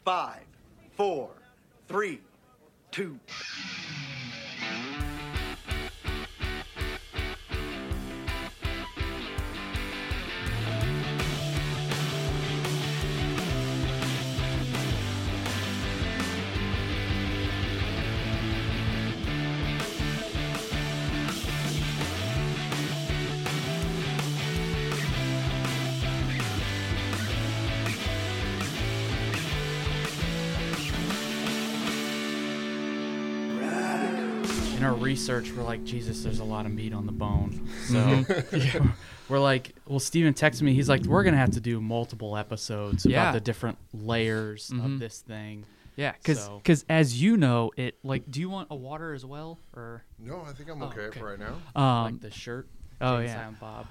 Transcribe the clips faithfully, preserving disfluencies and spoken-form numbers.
Five, four, three, two. In our research, we're like, Jesus, there's a lot of meat on the bone. So yeah, we're like, well, Steven texted me. He's like, we're going to have to do multiple episodes Yeah. about the different layers Mhm. of this thing. Yeah, because So- as you know, it like, do you want a water as well, or No, I think I'm Oh, okay, okay. for right now. um? like the shirt. oh, Jay and yeah. Silent Bob.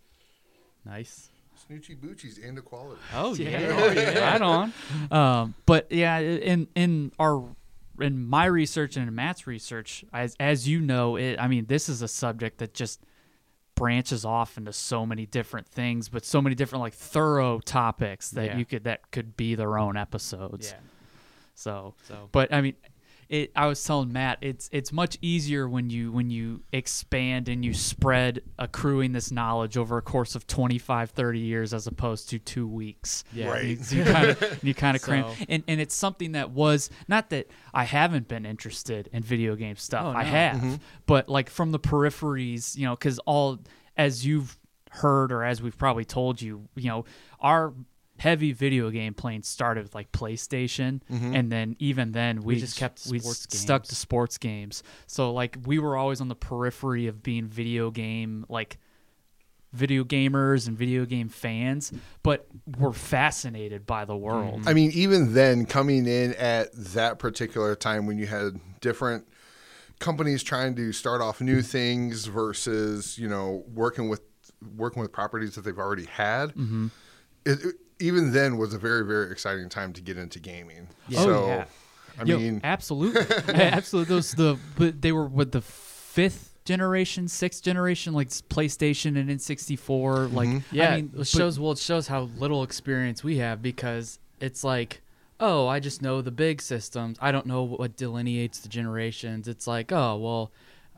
Nice. Snoochie Boochies and equality. Oh, Yeah, yeah. oh, yeah. Right on. Um, but yeah, in in our in my research and in Matt's research, as as you know, it. I mean, this is a subject that just branches off into so many different things, but so many different like thorough topics that Yeah. you could that could be their own episodes. Yeah. So, So, but I mean, it. I was telling Matt, it's it's much easier when you when you expand and you spread accruing this knowledge over a course of twenty-five, thirty years as opposed to two weeks. yeah. Right. You, so you kind of you kind of So- cram, and and it's something that was not that I haven't been interested in video game stuff. Oh, I no. have, but like from the peripheries, you know, because all as you've heard or as we've probably told you, you know, our heavy video game playing started with like PlayStation, and then even then we, We just kept we sports s- stuck games. to sports games. So like we were always on the periphery of being video game like video gamers and video game fans, but we're fascinated by the world. I mean, even then, coming in at that particular time when you had different companies trying to start off new things versus, you know, working with working with properties that they've already had, Mm-hmm. it, it- even then was a very, very exciting time to get into gaming. Yeah. So, Oh, yeah. I Yo, mean, absolutely, absolutely. Those the but they were with the fifth generation, sixth generation, like PlayStation and N sixty-four. Like, Yeah, I mean, it but- shows well. It shows how little experience we have because it's like, oh, I just know the big systems. I don't know what delineates the generations. It's like, oh, well,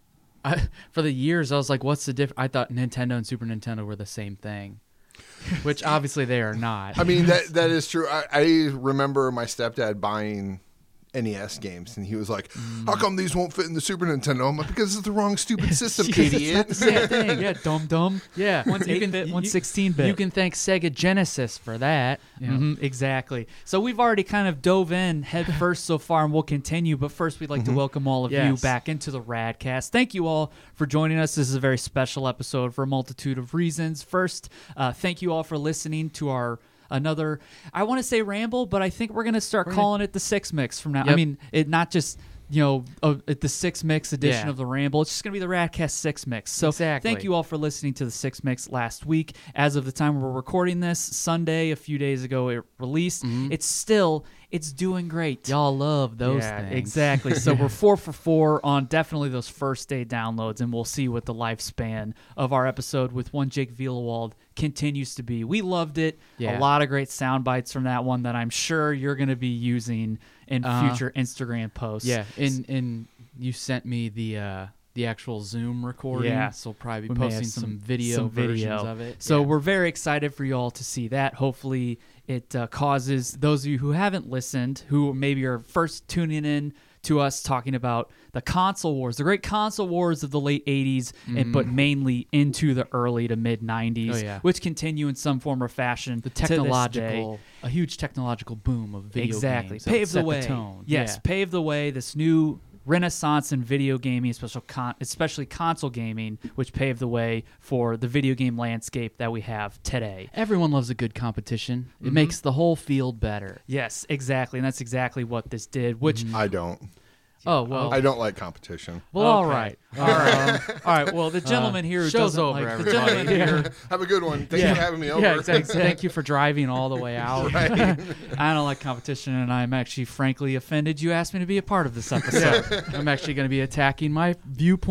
I, for the years I was like, what's the difference? I thought Nintendo and Super Nintendo were the same thing, which obviously they are not. I mean that that is true. I, I remember my stepdad buying N E S games, and he was like, "How come these won't fit in the Super Nintendo?" I'm like, "Because it's the wrong stupid system, idiot." Same thing. Yeah, dumb dumb. yeah, One's you eight can- bit, you- one's sixteen bit. You can thank Sega Genesis for that. you know. Mhm, exactly. So we've already kind of dove in head first so far, and we'll continue. But first, we'd like to welcome all of you Yes. back into the Radcast. Thank you all for joining us. This is a very special episode for a multitude of reasons. First, uh, thank you all for listening to our another. I want to say ramble, but I think we're going to start We're gonna- calling it the Six Mix from now. I Yep. mean, it not just. You know, uh, at the Six Mix edition Yeah. of the Ramble. It's just going to be the Radcast Six Mix. So Exactly. thank you all for listening to the Six Mix last week. As of the time we're recording this, Sunday, a few days ago, it released. It's still, it's doing great. Y'all love those Yeah, things. exactly. So we're four for four on definitely those first day downloads, and we'll see what the lifespan of our episode with one Jake Vielewald continues to be. We loved it. Yeah. A lot of great sound bites from that one that I'm sure you're going to be using in Uh-huh. future Instagram posts. Yeah, and and you sent me the uh, the actual Zoom recording. Yeah. so we'll probably be We may have posting some, some- video some video. versions of it. So Yeah. we're very excited for you all to see that. Hopefully, it uh, causes those of you who haven't listened, who maybe are first tuning in to us talking about the console wars, the great console wars of the late eighties, and but mainly into the early to mid nineties, Mm-hmm. Oh, yeah. which continue in some form or fashion. the to this day. technological, a huge technological boom of video exactly games. that paved the set way. tone. Yes, Yeah. paved the way. This new renaissance in video gaming, especially con- especially console gaming, which paved the way for the video game landscape that we have today. Everyone loves a good competition. It Mhm. makes the whole field better. Yes, exactly, and that's exactly what this did. Which, I don't. Oh well. I don't like competition. well, all Okay. right. all right, all right. Well, the gentleman here who show's doesn't over, like the everybody. gentleman here. Have a good one. Thank Yeah. you for having me over. Yeah, exactly. Thank you for driving all the way out. Right. I don't like competition, and I'm actually frankly offended you asked me to be a part of this episode. I'm actually going to be attacking my viewpoint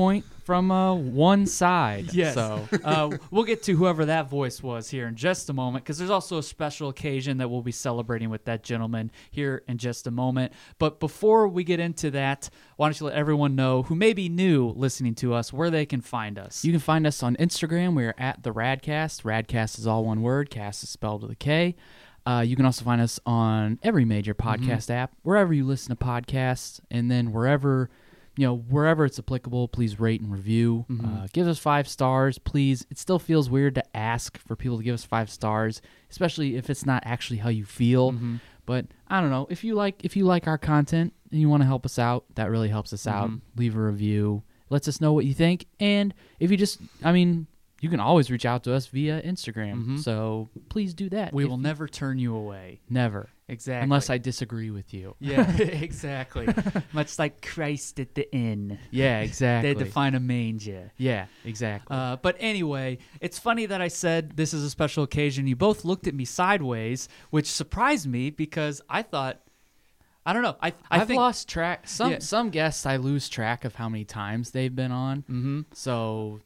from uh, one side. Yes. So uh, we'll get to whoever that voice was here in just a moment, because there's also a special occasion that we'll be celebrating with that gentleman here in just a moment. But before we get into that, why don't you let everyone know who may be new listening to us where they can find us? you can find us on Instagram. We're at the Radcast. Radcast is all one word. Cast is spelled with a K. Uh, you can also find us on every major podcast app, wherever you listen to podcasts, and then wherever, you know, wherever it's applicable, please rate and review. Uh, give us five stars, please. It still feels weird to ask for people to give us five stars, especially if it's not actually how you feel. But I don't know, if you like if you like our content and you want to help us out, that really helps us out. Leave a review, lets us know what you think, and if you just, I mean. You can always reach out to us via Instagram, so please do that. We If will you- never turn you away. never, Exactly. unless I disagree with you. Yeah, exactly. Much like Christ at the inn. Yeah, exactly. They define a manger. Yeah, exactly. Uh, but anyway, it's funny that I said this is a special occasion. You both looked at me sideways, which surprised me because I thought, I don't know. I I I've think lost track. Some Yeah. some guests I lose track of how many times they've been on. Mm-hmm. So,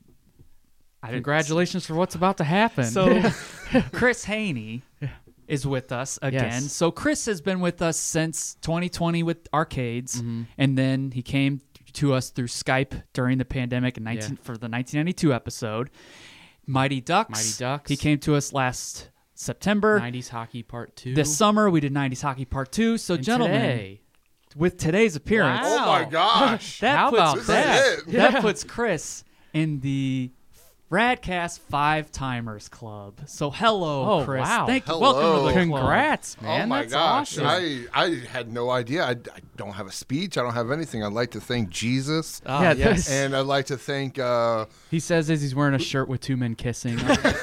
I didn't- congratulations for what's about to happen. So Chris Haney is with us again. Yes. So Chris has been with us since twenty twenty with Arcades, Mm-hmm. and then he came to us through Skype during the pandemic in nineteen Yeah. for the nineteen ninety-two episode. Mighty Ducks. Mighty Ducks. He came to us last September. nineties hockey part two. This summer we did nineties Hockey Part Two. So And gentlemen, today- with today's appearance, Wow. Oh my gosh. that How puts about This Chris, is it. that puts Chris in the Radcast Five Timers Club. So hello, Oh, Chris. wow. Thank you. Hello. Welcome to the club. Congrats, man. oh my That's gosh. awesome. I, I had no idea. I, I don't have a speech. I don't have anything. I'd like to thank Jesus. Ah, Yeah, yes. And I'd like to thank uh, He says as he's wearing a shirt with two men kissing.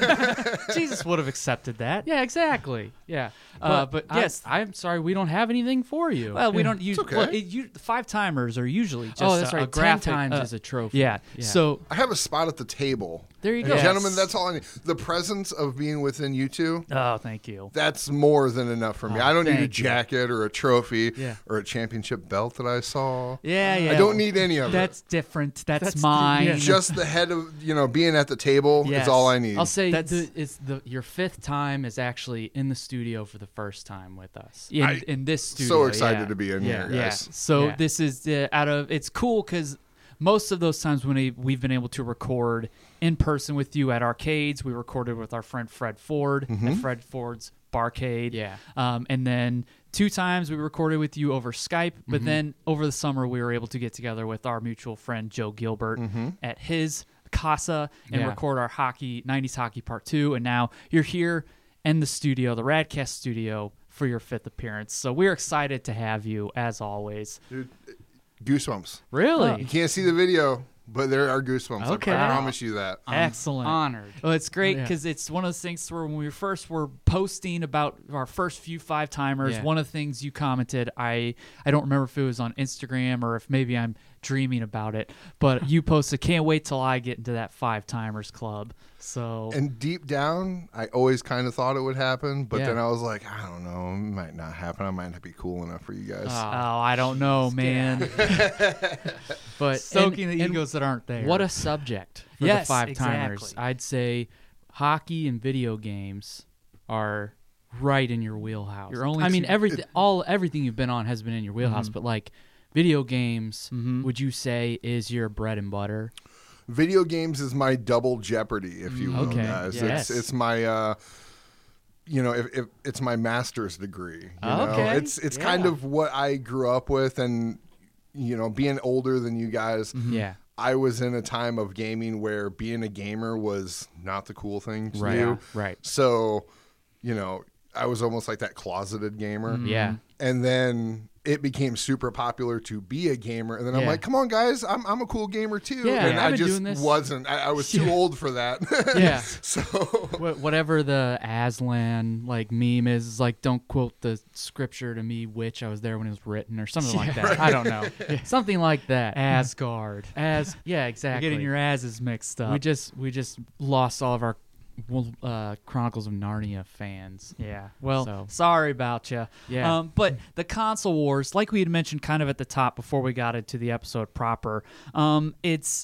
Jesus would have accepted that. Yeah, exactly. Yeah. Uh, but I- yes. I'm sorry we don't have anything for you. Well, we don't use. okay. Well, it, you, the five timers are usually just oh, that's a, right. a graphic. Ten times uh, is a trophy. yeah. So I have a spot at the table. There you And go. Yes. Gentlemen, that's all I need. The presence of being within you two, oh, thank you. that's more than enough for me. I don't need a thank you. jacket or a trophy Yeah. or a championship belt that I saw. Yeah, yeah. I don't need any of That's different. That's, That's- mine. yeah. it. Just the head of, you know, being at the table Yes. is all I need. I'll say That's- the, it's the your fifth time is actually in the studio for the first time with us. in, I- in this studio. so excited yeah. to be in Yeah. here, Yeah. guys. So Yeah. this is uh, out of it's cool because most of those times when we- we've been able to record in person with you at Arcades, we recorded with our friend Fred Ford Mm-hmm. at Fred Ford's Barcade. Yeah. Um, and then two times we recorded with you over Skype, but Mm-hmm. then over the summer we were able to get together with our mutual friend Joe Gilbert Mm-hmm. at his casa and Yeah. record our hockey nineties Hockey Part Two. And now you're here in the studio, the Radcast studio, for your fifth appearance. So we're excited to have you as always. Dude, goosebumps. Really? You can't see the video, but there are goosebumps. Okay. I promise you that. Excellent. Honored. Well, it's great Yeah. because it's one of those things where when we first were posting about our first few five timers, Yeah. one of the things you commented, I I don't remember if it was on Instagram or if maybe I'm dreaming about it, but you posted, "Can't wait till I get into that five timers club." So And deep down, I always kind of thought it would happen, but Yeah. then I was like, I don't know, it might not happen. I might not be cool enough for you guys. Oh. oh, I don't know, man. But Soaking and- the and egos that aren't there. What a subject for Yes, the five timers. exactly. I'd say hockey and video games are right in your wheelhouse. Your only I mean, two- everything, all everything you've been on has been in your wheelhouse, Mm-hmm. but like video games, would you say is your bread and butter? Video games is my double jeopardy, if you will, Okay, guys. yes. It's it's my uh you know, if, if it's my master's degree. You know? Okay, It's it's kind yeah. of what I grew up with, and you know, being older than you guys, Yeah. I was in a time of gaming where being a gamer was not the cool thing to Right. do. Right. So, you know, I was almost like that closeted gamer. Yeah. And then it became super popular to be a gamer. And then I'm Yeah. like, come on, guys, I'm, I'm a cool gamer too. Yeah, and I've I been just doing this. wasn't. I, I was too old for that. Yeah. So, Wh- Whatever the Aslan like meme is, is like, don't quote the scripture to me, which I was there when it was written, or something like that. I don't know, something like that. Asgard? As yeah, You're exactly. getting your asses mixed up. we just we just lost all of our well, uh, Chronicles of Narnia fans. Yeah. Well, So- sorry about you. Yeah. Um, but the console wars, like we had mentioned kind of at the top before we got into the episode proper, um, it's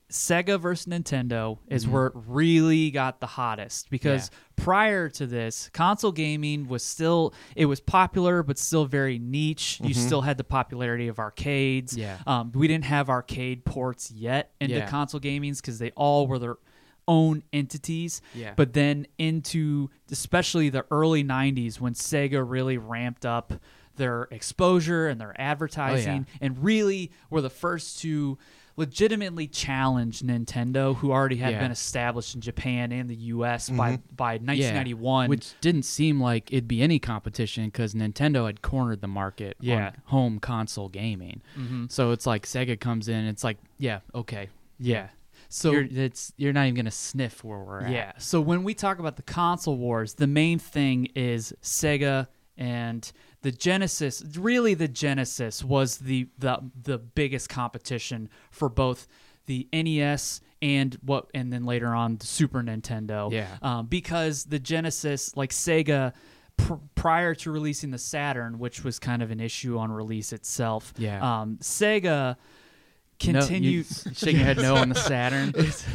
Sega versus Nintendo is mm-hmm. where it really got the hottest because yeah. prior to this, console gaming was still it was popular but still very niche. Mm-hmm. You still had the popularity of arcades. Yeah. Um, we didn't have arcade ports yet into yeah. console gamings because they all were their own entities. Yeah. But then into especially the early nineties when Sega really ramped up their exposure and their advertising oh, yeah. and really were the first to legitimately challenged Nintendo, who already had yeah. been established in Japan and the U S mm-hmm. by by nineteen ninety-one, yeah. which didn't seem like it'd be any competition because Nintendo had cornered the market yeah. on home console gaming. Mm-hmm. So it's like Sega comes in, it's like, yeah, okay, yeah. So you're, it's you're not even gonna sniff where we're at. Yeah. So when we talk about the console wars, the main thing is Sega and the Genesis. Really, the Genesis was the the the biggest competition for both the N E S and what, and then later on the Super Nintendo. Yeah. Um, because the Genesis, like Sega, pr- prior to releasing the Saturn, which was kind of an issue on release itself. Yeah. Um, Sega continued no, you, shaking your head no on the Saturn.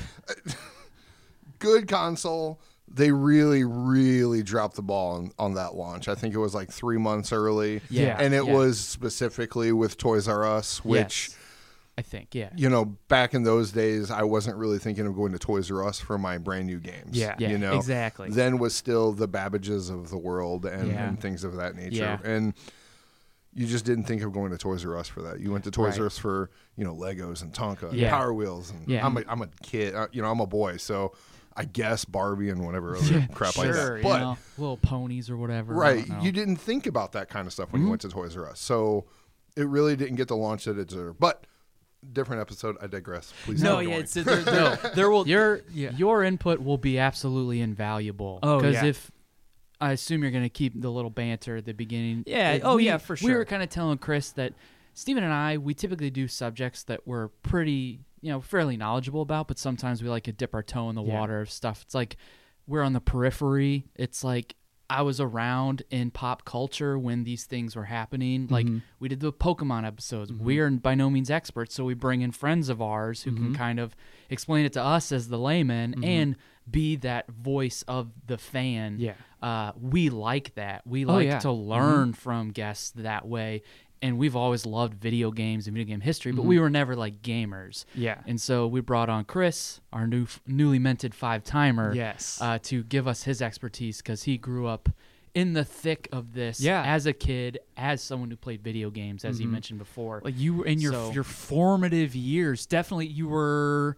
Good console. They really, really dropped the ball on, on that launch. I think it was like three months early. Yeah. And it yeah. was specifically with Toys R Us, which, yes. I think, yeah. you know, back in those days, I wasn't really thinking of going to Toys R Us for my brand new games. Yeah, yeah you know? exactly. Then was still the Babbages of the world and, Yeah. and things of that nature. Yeah. And you just didn't think of going to Toys R Us for that. You went to Toys Right. R Us for, you know, Legos and Tonka and Yeah. Power Wheels. And Yeah. I'm a, I'm a kid, uh, you know, I'm a boy, so I guess Barbie and whatever other crap like Sure, that. you But know. Little ponies or whatever. I right, don't know. you didn't think about that kind of stuff when Mhm. you went to Toys R Us. So it really didn't get the launch that it deserved. But different episode. I digress. Please. No, keep yeah, going. it's, there, there, there will your yeah. your input will be absolutely invaluable. Oh, because yeah. if I assume you're going to keep the little banter at the beginning. Yeah, It- oh, we- yeah, for We were sure. kind of telling Chris that Steven and I, we typically do subjects that we're pretty, you know, fairly knowledgeable about, but sometimes we like to dip our toe in the Yeah. water of stuff. It's like we're on the periphery. It's like I was around in pop culture when these things were happening. Like Mhm. we did the Pokemon episodes. Mhm. We are by no means experts, so we bring in friends of ours who Mhm. can kind of explain it to us as the layman Mhm. and be that voice of the fan. Yeah. Uh, we like that. We Oh, like yeah. to learn from guests that way. And we've always loved video games and video game history, but Mhm. we were never like gamers. Yeah. And so we brought on Chris, our new newly minted five timer, Yes. uh, to give us his expertise because he grew up in the thick of this Yeah. as a kid, as someone who played video games, as you Mhm. mentioned before. Like you were in your So- your formative years. Definitely, you were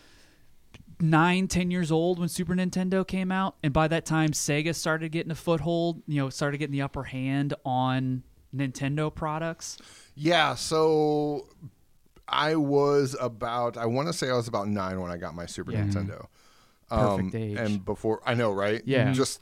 nine, ten years old when Super Nintendo came out, and by that time, Sega started getting a foothold. You know, started getting the upper hand on Nintendo products. Yeah, so I was about, I want to say I was about nine when I got my Super Yeah. Nintendo. Perfect age. And before, I know, right? Yeah. Just,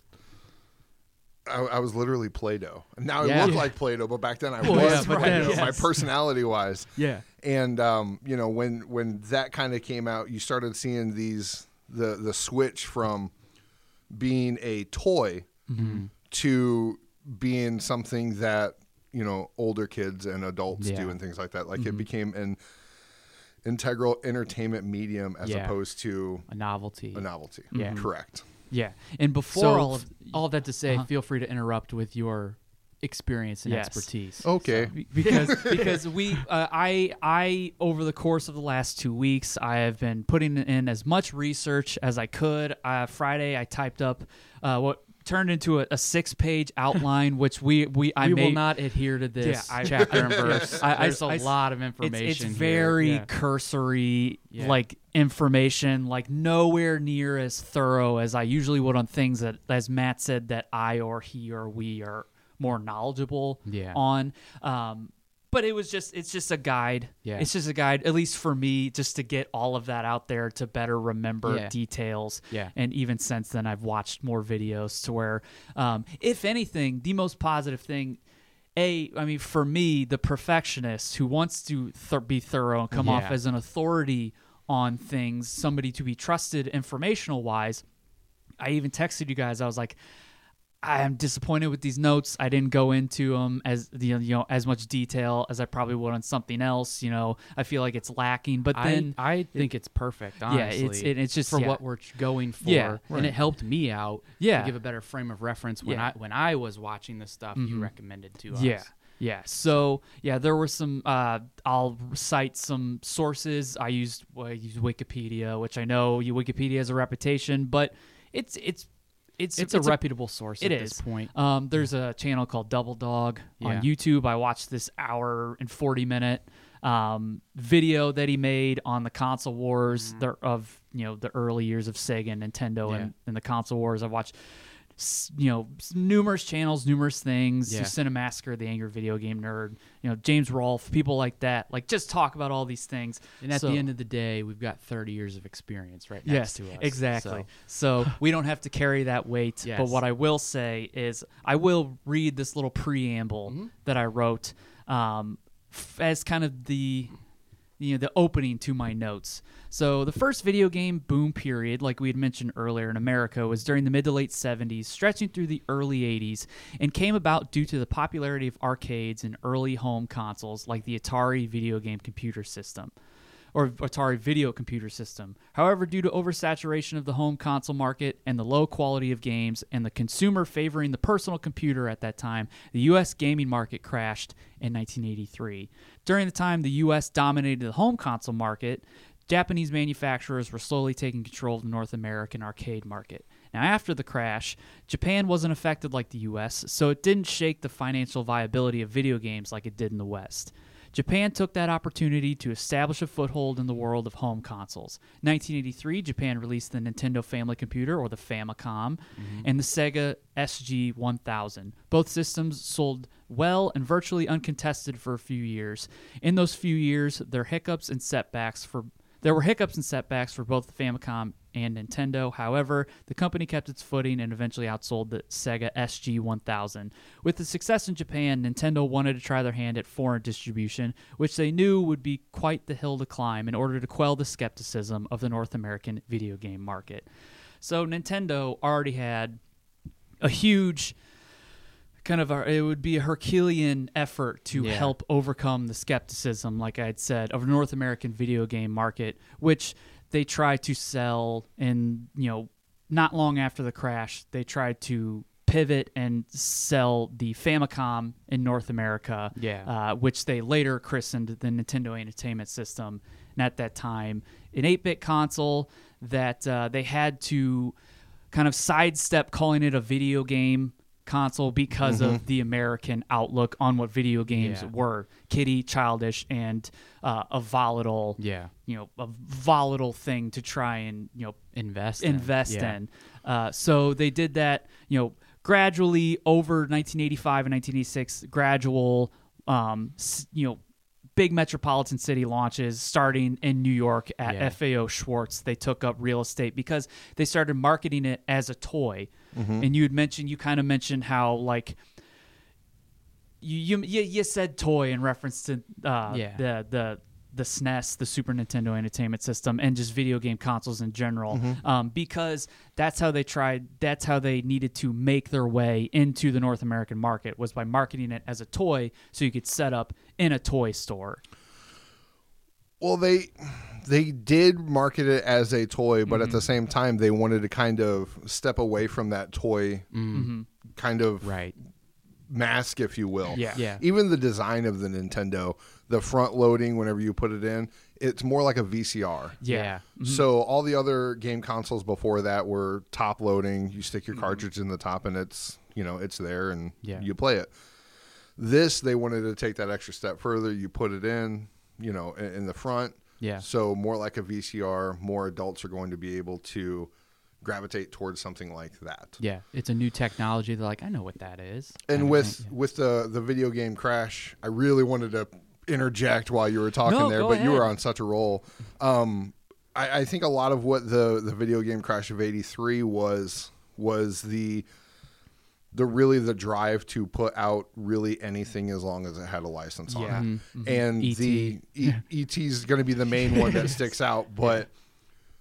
I, I was literally Play-Doh. Now Yeah. I look Yeah. like Play-Doh, but back then I Well, was yeah, but Play-Doh, then- my yes. personality-wise. Yeah. And, um, you know, when when that kind of came out, you started seeing these, the, the switch from being a toy Mm-hmm. to being something that, you know, older kids and adults Yeah. do and things like that. Like Mm-hmm. it became an integral entertainment medium as Yeah. opposed to A novelty. a novelty. Yeah. Correct. Yeah. And before So all of all that to say, Uh-huh. feel free to interrupt with your experience and Yes. expertise. Okay. Be- because because we uh, I I over the course of the last two weeks I have been putting in as much research as I could. Uh, Friday I typed up uh, what turned into a, a six page outline, which we we I we made. will not adhere to this Yeah, I- chapter and verse. I- I- There's a I- lot of It's, information. it's here. very Yeah. cursory, Yeah. like information, like nowhere near as thorough as I usually would on things that, as Matt said, that I or he or we are more knowledgeable Yeah. on. Um, but it was just, it's just a guide. Yeah. It's just a guide, at least for me, just to get all of that out there to better remember Yeah. details. Yeah. And even since then, I've watched more videos to where, um, if anything, the most positive thing. A, I mean, for me, the perfectionist who wants to th- be thorough and come off Yeah. as an authority on things, somebody to be trusted informational wise, I even texted you guys. I was like, I am disappointed with these notes. I didn't go into them as you know, you know as much detail as I probably would on something else. You know, I feel like it's lacking. But then I, I think it's perfect. Honestly, yeah, it's it, it's just for yeah. what we're going for. Yeah, and it helped me out. Yeah. to give a better frame of reference when Yeah. I when I was watching the stuff you Mhm. recommended to us. Yeah. Yeah. So yeah, there were some. Uh, I'll cite some sources. I used well, I used Wikipedia, which I know you Wikipedia has a reputation, but it's it's it's It's, a reputable source It at is. this point. Um, there's a channel called Double Dog on Yeah. YouTube. I watched this hour and forty minute um, video that he made on the console wars the, of you know the early years of Sega and Nintendo Yeah. and, and the console wars. I watched s- you know s- numerous channels, numerous things. Yeah. Cinemassacre, the Angry Video Game Nerd, you know James Rolfe, people like that. Like just talk about all these things. And at So- the end of the day, we've got thirty years of experience right Yes, next to us. exactly. So. So we don't have to carry that weight. But Yes. what I will say is, I will read this little preamble Mm-hmm. that I wrote um, f- as kind of the you know the opening to my notes. So the first video game boom period, like we had mentioned earlier in America, was during the mid to late seventies, stretching through the early eighties, and came about due to the popularity of arcades and early home consoles like the Atari video game computer system. Or Atari Video Computer System. However, due to oversaturation of the home console market and the low quality of games and the consumer favoring the personal computer at that time, the U S gaming market crashed in nineteen eighty-three. During the time the U S dominated the home console market, Japanese manufacturers were slowly taking control of the North American arcade market. Now, after the crash, Japan wasn't affected like the U S, so it didn't shake the financial viability of video games like it did in the West. Japan took that opportunity to establish a foothold in the world of home consoles. nineteen eighty-three, Japan released the Nintendo Family Computer, or the Famicom, and the Sega S G one thousand. Both systems sold well and virtually uncontested for a few years. In those few years, there hiccups and setbacks for there were hiccups and setbacks for both the Famicom and Nintendo. However, the company kept its footing and eventually outsold the Sega S G one thousand. With the success in Japan, Nintendo wanted to try their hand at foreign distribution, which they knew would be quite the hill to climb in order to quell the skepticism of the North American video game market. So Nintendo already had a huge kind of a, it would be a Herculean effort to Yeah. help overcome the skepticism, like I had said, of the North American video game market, which they tried to sell. And you know, not long after the crash, they tried to pivot and sell the Famicom in North America, Yeah. uh, which they later christened the Nintendo Entertainment System. And at that time, an eight-bit console that uh, they had to kind of sidestep calling it a video game console because of the American outlook on what video games Yeah. were: kiddie, childish, and uh, a volatile, Yeah. you know, a volatile thing to try and you know Invest in. invest Yeah. in. Uh, so they did that, you know, gradually over nineteen eighty-five and nineteen eighty-six. Gradual, um, s- you know. Big metropolitan city launches starting in New York at Yeah. F A O Schwartz. They took up real estate because they started marketing it as a toy. And you had mentioned, you kind of mentioned how like you you you, you said toy in reference to uh, Yeah. the the the S N E S, the Super Nintendo Entertainment System, and just video game consoles in general, um, because that's how they tried. That's how they needed to make their way into the North American market, was by marketing it as a toy, so you could set up in a toy store. Well, they they did market it as a toy, but Mm-hmm. at the same time, they wanted to kind of step away from that toy Mm-hmm. kind of Right. mask, if you will. Yeah. Yeah. Even the design of the Nintendo, the front loading, whenever you put it in, it's more like a V C R. Yeah. So all the other game consoles before that were top loading. You stick Mm-hmm. your cartridge in the top, and it's you know it's there, and Yeah. you play it. This they wanted to take that extra step further. You put it in, you know, in, in the front. Yeah. So more like a V C R. More adults are going to be able to gravitate towards something like that. Yeah. It's a new technology. They're like, I know what that is. And Kinda with thing. with the the video game crash, I really wanted to interject while you were talking No, there, go but you were ahead. on such a roll. Um, I, I think a lot of what the the video game crash of eighty-three was was the the really the drive to put out really anything as long as it had a license on Yeah. it. Mhm, And E T. the E- E.T. is going to be the main one that sticks out, but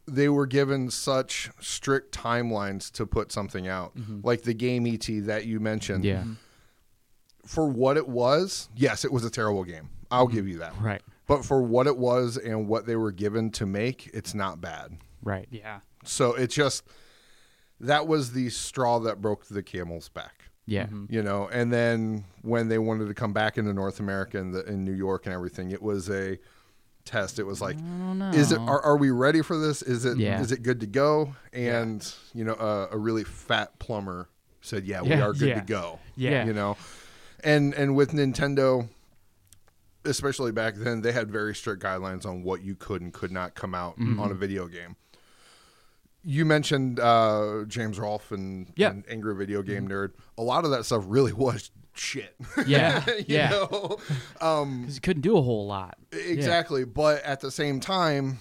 they were given such strict timelines to put something out, mm-hmm. like the game E T that you mentioned. Yeah. For what it was, yes, it was a terrible game. I'll mm-hmm. give you that. Right. But for what it was and what they were given to make, it's not bad. Right. Yeah. So it's just, that was the straw that broke the camel's back. Yeah. Mm-hmm. You know, and then when they wanted to come back into North America and the, in New York and everything, it was a test. It was like, is it, are, are we ready for this? Is it, yeah. is it good to go? And, yeah. you know, uh, a really fat plumber said, yeah, yeah. we are good yeah. to go. Yeah. You know, and, and with Nintendo, especially back then, they had very strict guidelines on what you could and could not come out mm-hmm. on a video game. You mentioned uh, James Rolfe and, yep. and Angry Video Game Nerd. A lot of that stuff really was shit. Yeah, you yeah. know? Um, because you couldn't do a whole lot. Exactly, yeah. But at the same time,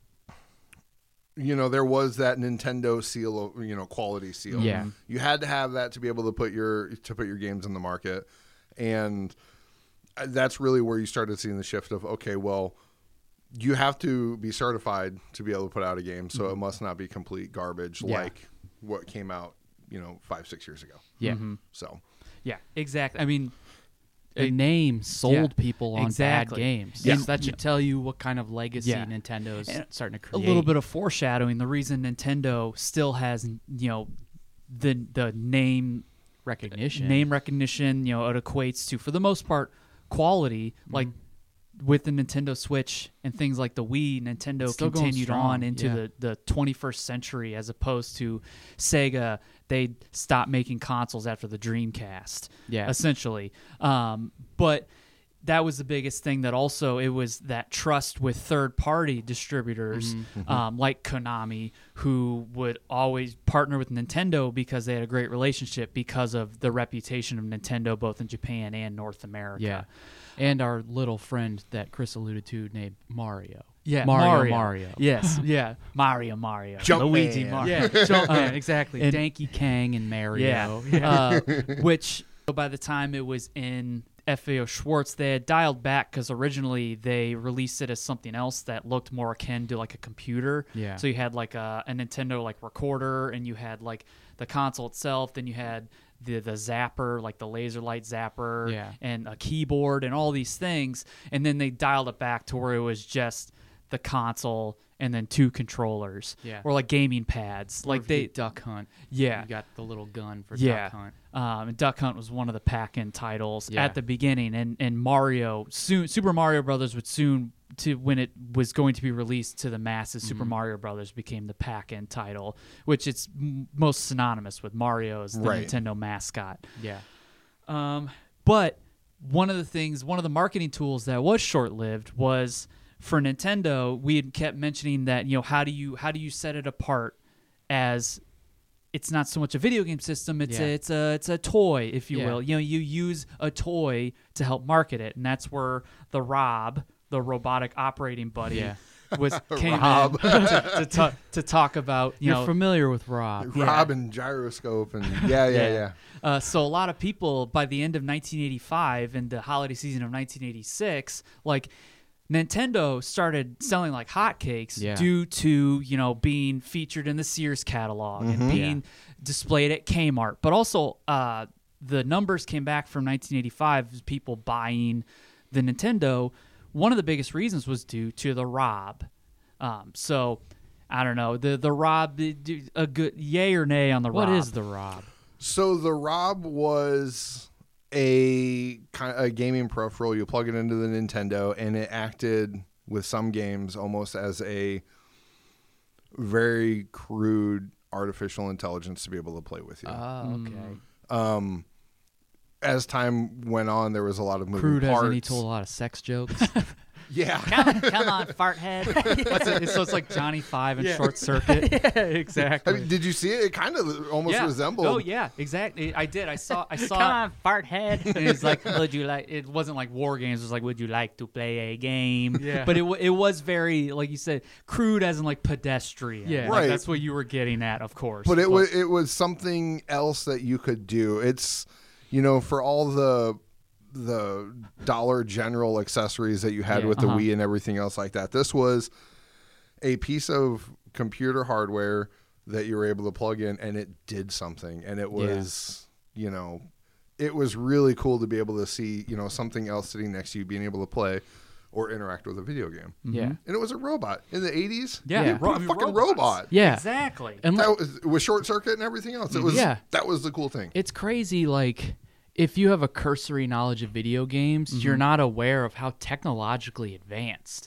you know, there was that Nintendo seal, of, you know, quality seal. Yeah, you had to have that to be able to put your to put your games in the market, and that's really where you started seeing the shift of okay, well. You have to be certified to be able to put out a game, so mm-hmm. it must not be complete garbage yeah. like what came out, you know, five, six years ago. Yeah. Mm-hmm. So. Yeah, exactly. I mean, the it, name sold yeah, people on exactly. bad games. Yeah. So that should yeah. tell you what kind of legacy yeah. Nintendo's and starting to create. A little bit of foreshadowing. The reason Nintendo still has, you know, the the name recognition, name recognition, you know, it equates to, for the most part, quality. Mm-hmm. Like with the Nintendo Switch and things like the Wii, Nintendo continued on into yeah. the, the twenty-first century, as opposed to Sega. They stopped making consoles after the Dreamcast, yeah. essentially. Um, but that was the biggest thing. That also it was that trust with third-party distributors, mm-hmm, mm-hmm. Um, like Konami, who would always partner with Nintendo because they had a great relationship because of the reputation of Nintendo both in Japan and North America. Yeah. And our little friend that Chris alluded to named Mario. Yeah, Mario, Mario. Mario. Yes, yeah. Mario, Mario. Jump Luigi, Man. Mario. Yeah, Jumpman, exactly. And Danky Kang and Mario. Yeah. uh, which, by the time it was in F A O Schwartz, they had dialed back because originally they released it as something else that looked more akin to like a computer. Yeah. So you had like a, a Nintendo like recorder, and you had like the console itself, then you had the the zapper, like the laser light zapper, yeah. and a keyboard and all these things. And then they dialed it back to where it was just the console and then two controllers, yeah. or like gaming pads. Or like they Duck Hunt. Yeah. You got the little gun for yeah. Duck Hunt. Um, and Duck Hunt was one of the pack-in titles yeah. at the beginning, and and Mario soon Super Mario Brothers would soon to when it was going to be released to the masses. Mm-hmm. Super Mario Brothers became the pack-in title, which it's m- most synonymous with Mario as the right. Nintendo mascot. Yeah. Um, but one of the things, one of the marketing tools that was short-lived was for Nintendo. We had kept mentioning that, you know, how do you how do you set it apart as it's not so much a video game system, it's yeah. a it's a it's a toy, if you yeah. will. You know, you use a toy to help market it, and that's where the Rob, the robotic operating buddy, Yeah. was came Rob. in to, to, ta- to talk about. You You're know, familiar with Rob. Rob Yeah. and gyroscope and yeah, yeah, Yeah. yeah. Uh, so a lot of people by the end of nineteen eighty-five and the holiday season of nineteen eighty-six, like Nintendo started selling like hotcakes Yeah. due to, you know, being featured in the Sears catalog Mm-hmm. and being displayed at Kmart. But also uh, the numbers came back from nineteen eighty-five, people buying the Nintendo. One of the biggest reasons was due to the Rob. Um, so I don't know, the the Rob, a good yay or nay on the What Rob? is the Rob? So the Rob was a kind of a gaming peripheral. You plug it into the Nintendo, and it acted with some games almost as a very crude artificial intelligence to be able to play with you. Oh, okay. Um, as time went on, there was a lot of moving Crude as parts. in he told a lot of sex jokes. Yeah. come, come on, fart head. What's it? So it's like Johnny Five and Yeah. Short Circuit. yeah, exactly. I mean, did you see it? It kind of almost yeah. resembled. Oh yeah, exactly. I did. I saw. I saw. Come it. on, fart head. And it's like, would you like? It wasn't like war games. It was like, would you like to play a game? Yeah. But it wa- it was very, like you said, crude as in like pedestrian. Yeah. Like, Right. that's what you were getting at, of course. But it was it was something else that you could do. It's, you know, for all the the Dollar General accessories that you had Yeah, with the uh-huh. Wii and everything else like that. This was a piece of computer hardware that you were able to plug in, and it did something, and it was, yeah. you know, it was really cool to be able to see, you know, something else sitting next to you, being able to play or interact with a video game. Yeah. And it was a robot in the eighties. Yeah, You put a fucking robot. Yeah, exactly. And That was with short circuit and everything else. It was Yeah. that was the cool thing. it's crazy. Like, if you have a cursory knowledge of video games, you're not aware of how technologically advanced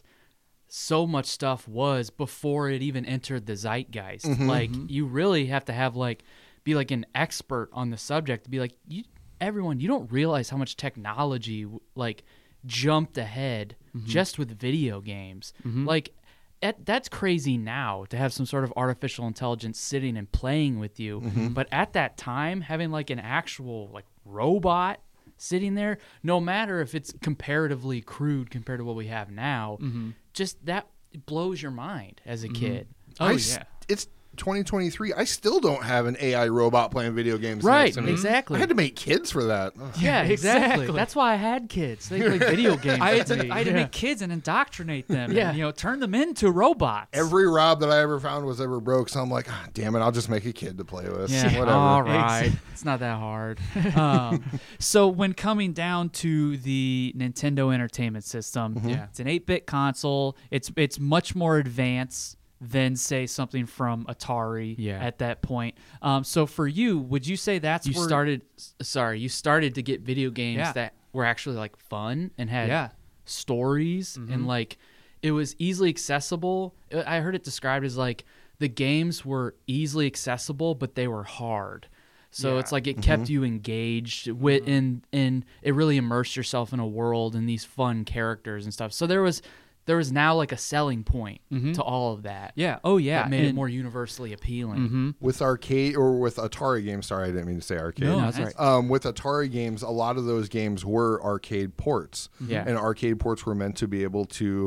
so much stuff was before it even entered the zeitgeist. Like, you really have to have like be like an expert on the subject to be like, you everyone, you don't realize how much technology like jumped ahead just with video games. Like, at, that's crazy now to have some sort of artificial intelligence sitting and playing with you. But at that time, having like an actual like robot sitting there, no matter if it's comparatively crude compared to what we have now, just that blows your mind as a kid. Oh, I yeah. s- it's twenty twenty-three. I still don't have an A I robot playing video games. Right, next to me. exactly. I had to make kids for that. Ugh. Yeah, exactly. Exactly. That's why I had kids. They play video games. I had with to, me. I had to Yeah. make kids and indoctrinate them. Yeah. And, you know, turn them into robots. Every Rob that I ever found was ever broke, so I'm like, ah, damn it, I'll just make a kid to play with. Yeah, Whatever. all right. It's not that hard. um, so when coming down to the Nintendo Entertainment System, Yeah. it's an eight-bit console. It's it's much more advanced than say something from Atari Yeah. at that point. Um, so for you, would you say that's You where started. s- Sorry, you started to get video games Yeah. that were actually like fun and had Yeah. stories and like it was easily accessible. I I heard it described as like the games were easily accessible, but they were hard. So Yeah. it's like it kept you engaged with and and it really immersed yourself in a world and these fun characters and stuff. So there was there was now like a selling point to all of that. Yeah. Oh yeah. That made it And- more universally appealing. With arcade or with Atari games, sorry, I didn't mean to say arcade. No, that's that's- right. Um, with Atari games, a lot of those games were arcade ports. Yeah. And arcade ports were meant to be able to,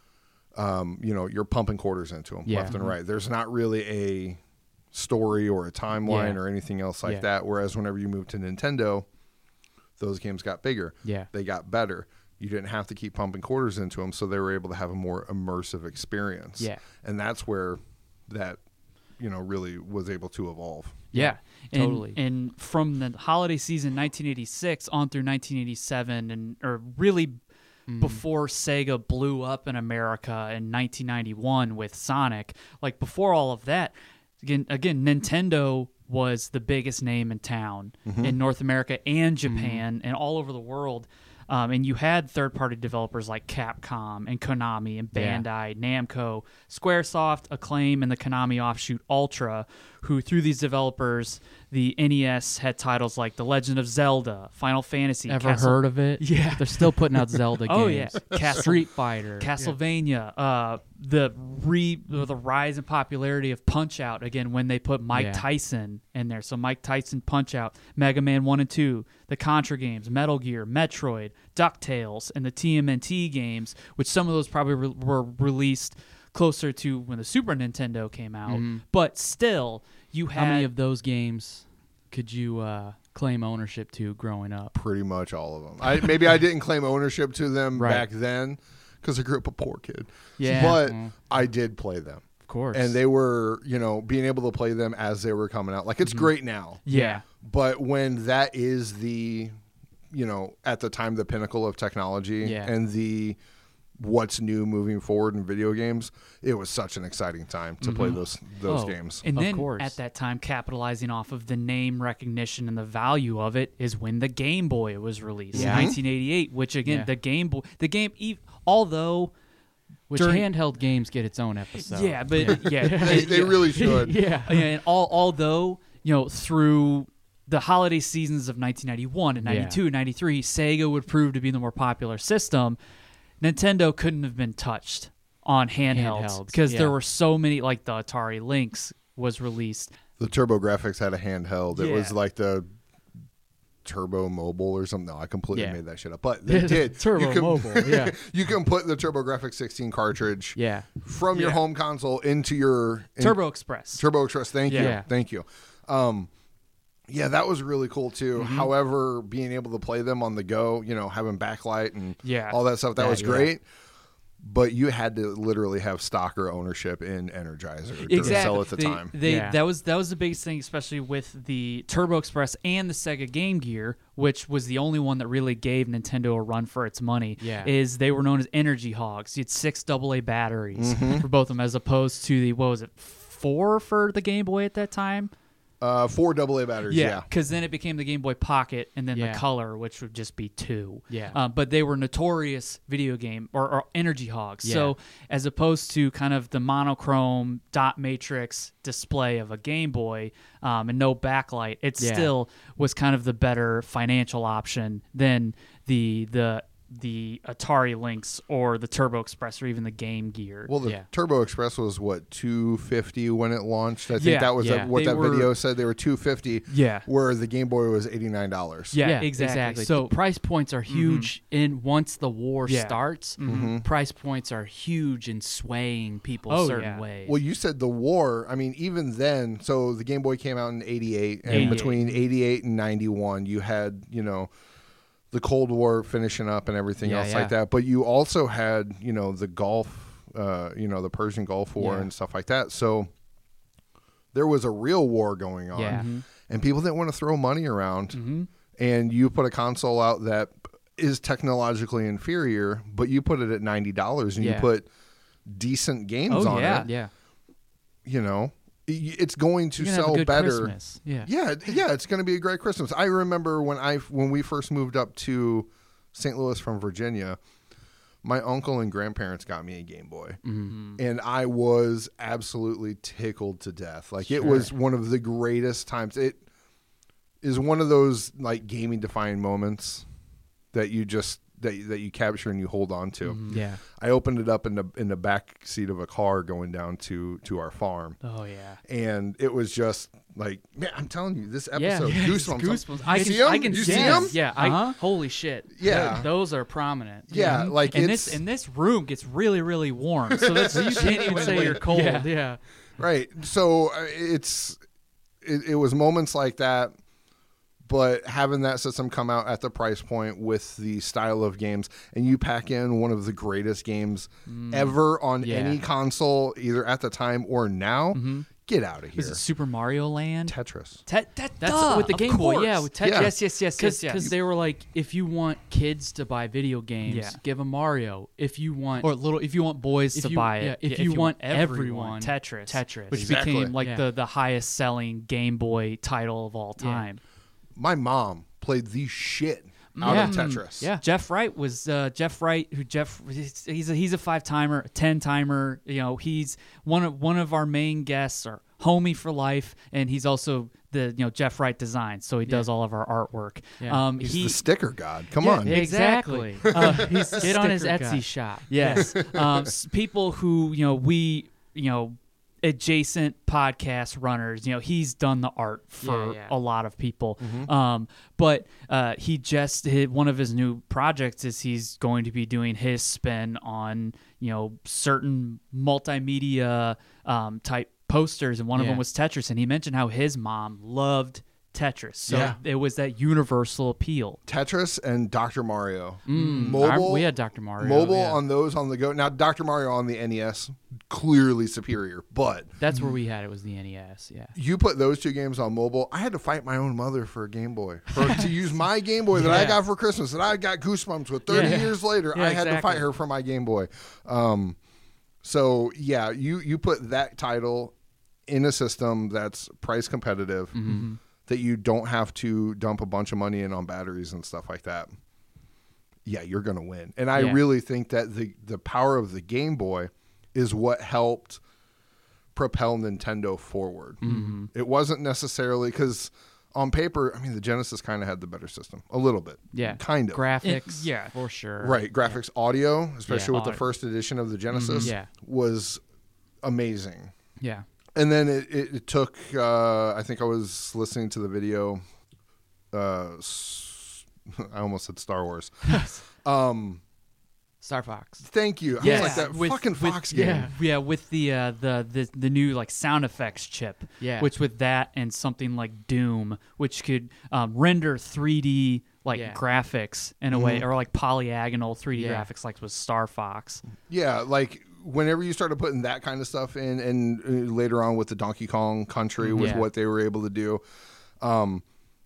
um, you know, you're pumping quarters into them Yeah. left and right. There's not really a story or a timeline Yeah. or anything else like Yeah. that. Whereas whenever you move to Nintendo, those games got bigger. Yeah. They got better. You didn't have to keep pumping quarters into them, so they were able to have a more immersive experience. Yeah. And that's where that, you know, really was able to evolve. Yeah, and, totally. And from the holiday season nineteen eighty-six on through nineteen eighty-seven, and or really before Sega blew up in America in nineteen ninety-one with Sonic, like before all of that, again, again, Nintendo was the biggest name in town in North America and Japan and all over the world. Um, and you had third-party developers like Capcom and Konami and Yeah. Bandai, Namco, Squaresoft, Acclaim, and the Konami offshoot Ultra, who through these developers, the N E S had titles like The Legend of Zelda, Final Fantasy. Ever Castle- heard of it? Yeah. They're still putting out Zelda Oh, games. yeah. Castle- Street Fighter. Castlevania, uh, the re the rise in popularity of Punch Out again when they put Mike Yeah. Tyson in there. So Mike Tyson Punch Out, Mega Man one and two, the Contra games, Metal Gear, Metroid, DuckTales, and the T M N T games, which some of those probably re- were released closer to when the Super Nintendo came out. But still, you had How many of those games could you uh, claim ownership to growing up? Pretty much all of them. I, maybe I didn't claim ownership to them Right. back then because I grew up a poor kid. Yeah. But Mm. I did play them. Of course. And they were, you know, being able to play them as they were coming out. Like, it's great now. yeah. But when that is the, you know, at the time, the pinnacle of technology Yeah. and the what's new moving forward in video games, it was such an exciting time to play those those Oh. games. And Of then course. at that time, capitalizing off of the name recognition and the value of it is when the Game Boy was released Yeah. in nineteen eighty-eight. Which again, Yeah. the Game Boy, the game, e- although Which during- handheld games get its own episode. yeah, but yeah, They, they really should. yeah. and all, although you know through the holiday seasons of nineteen ninety-one and Yeah. ninety-two, ninety-three, Sega would prove to be the more popular system. Nintendo couldn't have been touched on handhelds Handhelds, because yeah. there were so many, like the Atari Lynx was released. The TurboGrafx had a handheld. It was Yeah. like the Turbo Mobile or something. No, I completely Yeah. made that shit up. But they did. Turbo you can, Mobile, yeah. You can put the TurboGrafx sixteen cartridge Yeah. from your Yeah. home console into your in- Turbo Express. Turbo Express. Thank you. Yeah. Thank you. Um, yeah, that was really cool too. Mm-hmm. However, being able to play them on the go, you know, having backlight and Yeah. all that stuff, that Yeah, was yeah. great. but you had to literally have stock or ownership in Energizer to Exactly. sell at the they, time. They, Yeah. That was that was the biggest thing, especially with the Turbo Express and the Sega Game Gear, which was the only one that really gave Nintendo a run for its money. Yeah. Is they were known as Energy Hogs. You had six double A batteries Mm-hmm. for both of them, as opposed to the what was it, four for the Game Boy at that time. Uh, four double A batteries, yeah. because then it became the Game Boy Pocket and then Yeah. the Color, which would just be two. Yeah. Uh, but they were notorious video game or, or energy hogs. Yeah. So as opposed to kind of the monochrome dot matrix display of a Game Boy um, and no backlight, it Yeah. still was kind of the better financial option than the the the Atari Lynx or the Turbo Express or even the Game Gear. Well, the Yeah. Turbo Express was what two fifty when it launched. I think Yeah, that was yeah. that- what They that were- video said. They were two fifty. Yeah. Where the Game Boy was eighty nine dollars. Yeah, exactly. So- So price points are huge in once the war Yeah. starts. Price points are huge in swaying people Oh, certain yeah. ways. Well, you said the war. I mean, even then. So the Game Boy came out in eighty-eight, and eighty-eight. between eighty-eight and ninety-one, you had you know the Cold War finishing up and everything Yeah, else yeah. like that. But you also had you know the Gulf, uh, you know the Persian Gulf War Yeah. and stuff like that. So there was a real war going on, Yeah. Mhm. and people didn't want to throw money around. Mm-hmm. And you put a console out that is technologically inferior, but you put it at ninety dollars, and Yeah. you put decent games Oh, on yeah. it. yeah. You know, y- it's going to You're gonna have a sell good better. Christmas. Yeah. Yeah, it- yeah, it's going to be a great Christmas. I remember when I when we first moved up to Saint Louis from Virginia, my uncle and grandparents got me a Game Boy, Mm-hmm. and I was absolutely tickled to death. Like it was one of the greatest times. It is one of those like gaming defining moments that you just that that you capture and you hold on to. Mm-hmm. Yeah. I opened it up in the in the back seat of a car going down to to our farm. Oh yeah. And it was just like, man, I'm telling you, this Yeah. episode, Yeah, goosebumps. Goosebumps. I I see can, 'em? I can You see see them. 'em? Yeah. Uh-huh. I, holy shit. Yeah. Th- Those are prominent. Yeah, like and it's this and this room gets really really warm, so that's You can't even say you're cold. Yeah. Yeah. right. So uh, it's it, it was moments like that, but having that system come out at the price point with the style of games, and you pack in one of the greatest games ever on Yeah. any console, either at the time or now, get out of here. Is it Super Mario Land? Tetris. Te- te- That's duh, with the of Game Boy. course. Yeah, with Tetris. Yeah. Yes, yes, yes, yes, Because yes. they were like, if you want kids to buy video games, Yeah. give them Mario. If you want Or little, if you want boys If to you- buy yeah, it, if you want everyone, Tetris, Tetris. which Exactly. became like Yeah. the the highest selling Game Boy title of all Yeah. time. My mom played the shit out of Yeah. Tetris. Yeah. Jeff Wright was uh, Jeff Wright, who Jeff he's he's a, he's a five timer, a ten timer. You know, he's one of one of our main guests, or homie for life, and he's also the you know Jeff Wright Designs, so he does all of our artwork. Yeah. Um, He's he, the sticker god. Come Yeah, on. yeah. exactly. Uh, he's the Get on his sticker Etsy guy. shop. Yes. um, s- people who, you know, we, you know, adjacent podcast runners, you know, he's done the art for Yeah, yeah. a lot of people. Um, but uh, he just, hit, one of his new projects is he's going to be doing his spin on, you know, certain multimedia um, type posters. And one of Yeah. them was Tetris. And he mentioned how his mom loved Tetris. So Yeah. it was that universal appeal. Tetris and Doctor Mario. Mm, Mobile, our- we had Doctor Mario. mobile yeah. on those on the go. Now, Doctor Mario on the N E S, clearly superior. But That's where we had it. Was the N E S. Yeah. you put those two games on mobile, I had to fight my own mother for a Game Boy. For, to use my Game Boy that I Yeah. got for Christmas, that I got goosebumps with thirty Yeah. years later. Yeah, I had to exactly. fight her for my Game Boy. Um, so, yeah, you, you put that title in a system that's price competitive, Mm-hmm. that you don't have to dump a bunch of money in on batteries and stuff like that. Yeah, you're going to win. And I Yeah. really think that the, the power of the Game Boy is what helped propel Nintendo forward. Mm-hmm. It wasn't necessarily because on paper, I mean, the Genesis kind of had the better system a little bit. Yeah. Kind of. Graphics. yeah. For sure. Right. Graphics, audio, especially Yeah. with the Audio. first edition of the Genesis, Yeah. was amazing. Yeah. And then it, it, it took, uh, I think I was listening to the video. Uh, s- I almost said Star Wars. um, Star Fox. thank you. I Yes, was like that with- fucking with- Fox game. yeah. Yeah, with the uh, the the the new like sound effects chip. Yeah. Which with that and something like Doom, which could um, render three D like Yeah. graphics in a way, or like polyagonal three D Yeah. graphics like with Star Fox. Yeah, like whenever you started putting that kind of stuff in, and uh, later on with the Donkey Kong Country, with Yeah. what they were able to do, um,